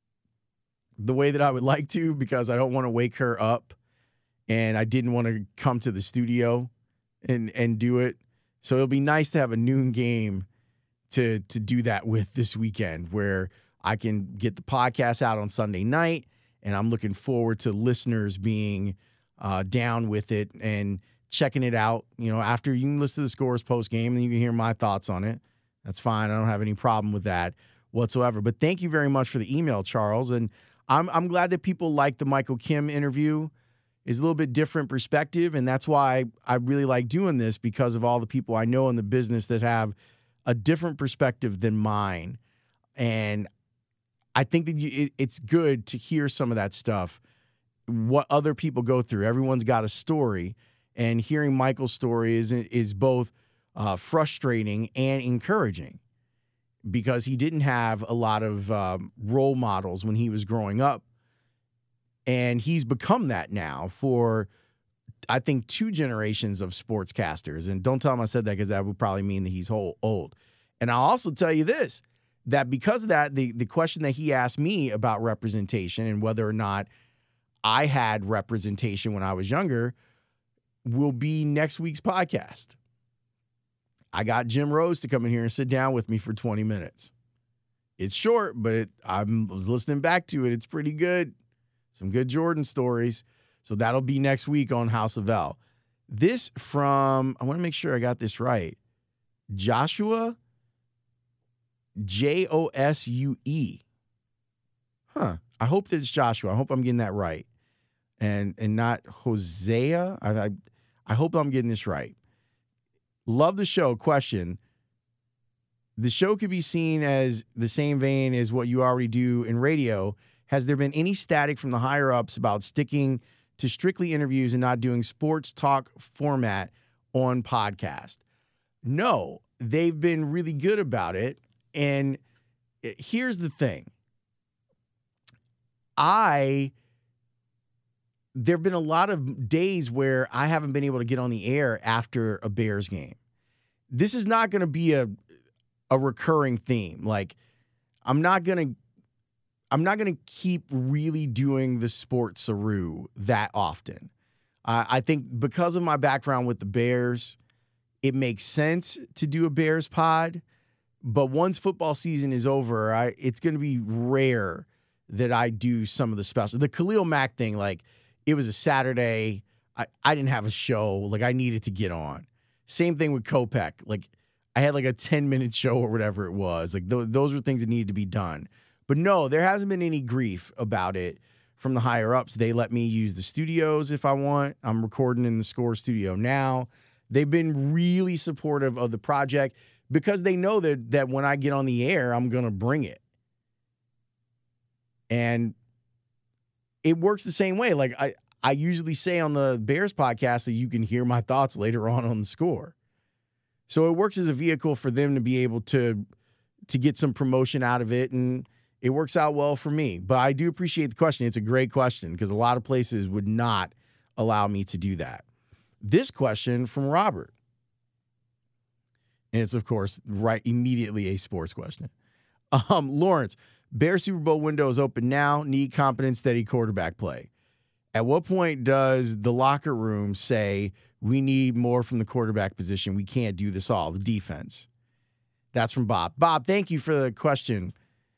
the way that I would like to because I don't want to wake her up, and I didn't want to come to the studio and and do it. So it'll be nice to have a noon game to to do that with this weekend, where I can get the podcast out on Sunday night, and I'm looking forward to listeners being uh, down with it and checking it out. You know, after you can listen to the Scores post game, and you can hear my thoughts on it. That's fine. I don't have any problem with that whatsoever. But thank you very much for the email, Charles. And I'm I'm glad that people like the Michael Kim interview. It's a little bit different perspective, and that's why I really like doing this, because of all the people I know in the business that have a different perspective than mine. And I think that you, it, it's good to hear some of that stuff, what other people go through. Everyone's got a story, and hearing Michael's story is, is both uh, frustrating and encouraging, because he didn't have a lot of um, role models when he was growing up. And he's become that now for, I think, two generations of sportscasters. And don't tell him I said that, because that would probably mean that he's whole, old. And I'll also tell you this, that because of that, the, the question that he asked me about representation and whether or not I had representation when I was younger will be next week's podcast. I got Jim Rose to come in here and sit down with me for twenty minutes. It's short, but it, I was listening back to it. It's pretty good. Some good Jordan stories. So that'll be next week on House of L. This from, I want to make sure I got this right, Joshua, J O S U E. Huh. I hope that it's Joshua. I hope I'm getting that right. And and not Hosea. I, I, I hope I'm getting this right. Love the show. Question. The show could be seen as the same vein as what you already do in radio. Has there been any static from the higher-ups about sticking to strictly interviews and not doing sports talk format on podcast? No, they've been really good about it. And here's the thing. I, there have been a lot of days where I haven't been able to get on the air after a Bears game. This is not going to be a, a recurring theme. Like, I'm not going to, I'm not going to keep really doing the sports-aroo that often. Uh, I think because of my background with the Bears, it makes sense to do a Bears pod. But once football season is over, I, it's going to be rare that I do some of the special. The Khalil Mack thing, like, it was a Saturday. I, I didn't have a show. Like, I needed to get on. Same thing with Kopech. Like, I had like a ten-minute show or whatever it was. Like, th- those were things that needed to be done. But no, there hasn't been any grief about it from the higher-ups. They let me use the studios if I want. I'm recording in the Score studio now. They've been really supportive of the project because they know that that when I get on the air, I'm going to bring it. And it works the same way. Like, I, I usually say on the Bears podcast that you can hear my thoughts later on on the Score. So it works as a vehicle for them to be able to, to get some promotion out of it. And it works out well for me. But I do appreciate the question. It's a great question because a lot of places would not allow me to do that. This question from Robert. And it's, of course, right immediately a sports question. Um, Lawrence, Bear Super Bowl window is open now. Need competent, steady quarterback play. At what point does the locker room say we need more from the quarterback position? We can't do this all. The defense. That's from Bob. Bob, thank you for the question.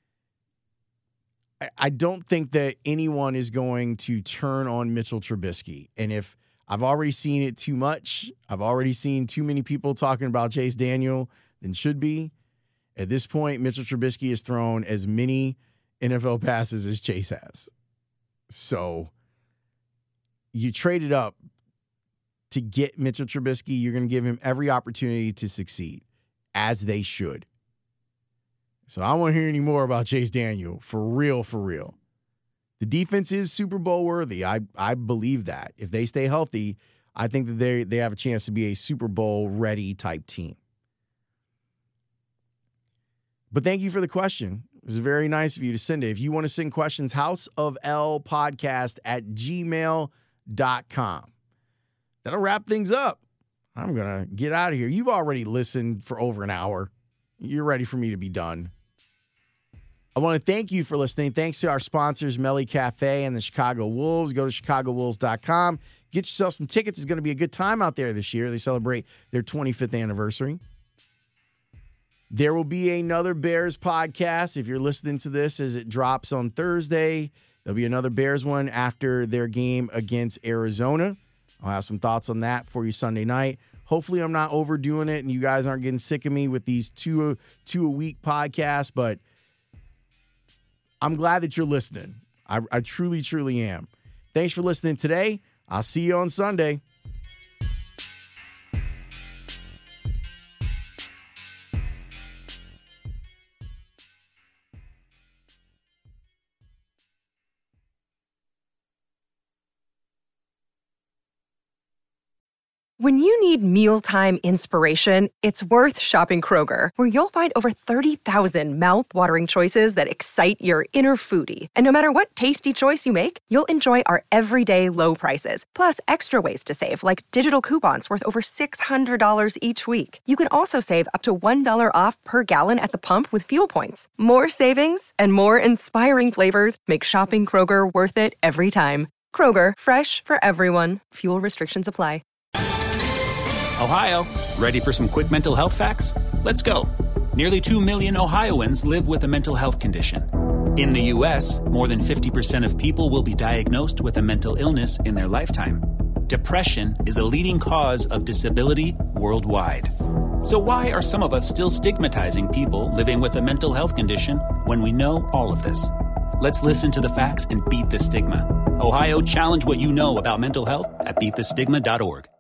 I, I don't think that anyone is going to turn on Mitchell Trubisky. And if I've already seen it too much, I've already seen too many people talking about Chase Daniel than should be. At this point, Mitchell Trubisky has thrown as many N F L passes as Chase has. So you traded up to get Mitchell Trubisky. You're going to give him every opportunity to succeed, as they should. So I don't want to hear any more about Chase Daniel. For real, for real. The defense is Super Bowl worthy. I, I believe that. If they stay healthy, I think that they, they have a chance to be a Super Bowl ready type team. But thank you for the question. It was very nice of you to send it. If you want to send questions, house of l podcast at gmail dot com. That'll wrap things up. I'm going to get out of here. You've already listened for over an hour. You're ready for me to be done. I want to thank you for listening. Thanks to our sponsors, Melly Cafe and the Chicago Wolves. Go to chicago wolves dot com. Get yourself some tickets. It's going to be a good time out there this year. They celebrate their twenty-fifth anniversary. There will be another Bears podcast. If you're listening to this as it drops on Thursday, there'll be another Bears one after their game against Arizona. I'll have some thoughts on that for you Sunday night. Hopefully I'm not overdoing it and you guys aren't getting sick of me with these two, two a week podcasts, but I'm glad that you're listening. I, I truly, truly am. Thanks for listening today. I'll see you on Sunday. When you need mealtime inspiration, it's worth shopping Kroger, where you'll find over thirty thousand mouth-watering choices that excite your inner foodie. And no matter what tasty choice you make, you'll enjoy our everyday low prices, plus extra ways to save, like digital coupons worth over six hundred dollars each week. You can also save up to one dollar off per gallon at the pump with fuel points. More savings and more inspiring flavors make shopping Kroger worth it every time. Kroger, fresh for everyone. Fuel restrictions apply. Ohio, ready for some quick mental health facts? Let's go. Nearly two million Ohioans live with a mental health condition. In the U S, more than fifty percent of people will be diagnosed with a mental illness in their lifetime. Depression is a leading cause of disability worldwide. So why are some of us still stigmatizing people living with a mental health condition when we know all of this? Let's listen to the facts and beat the stigma. Ohio, challenge what you know about mental health at beat the stigma dot org.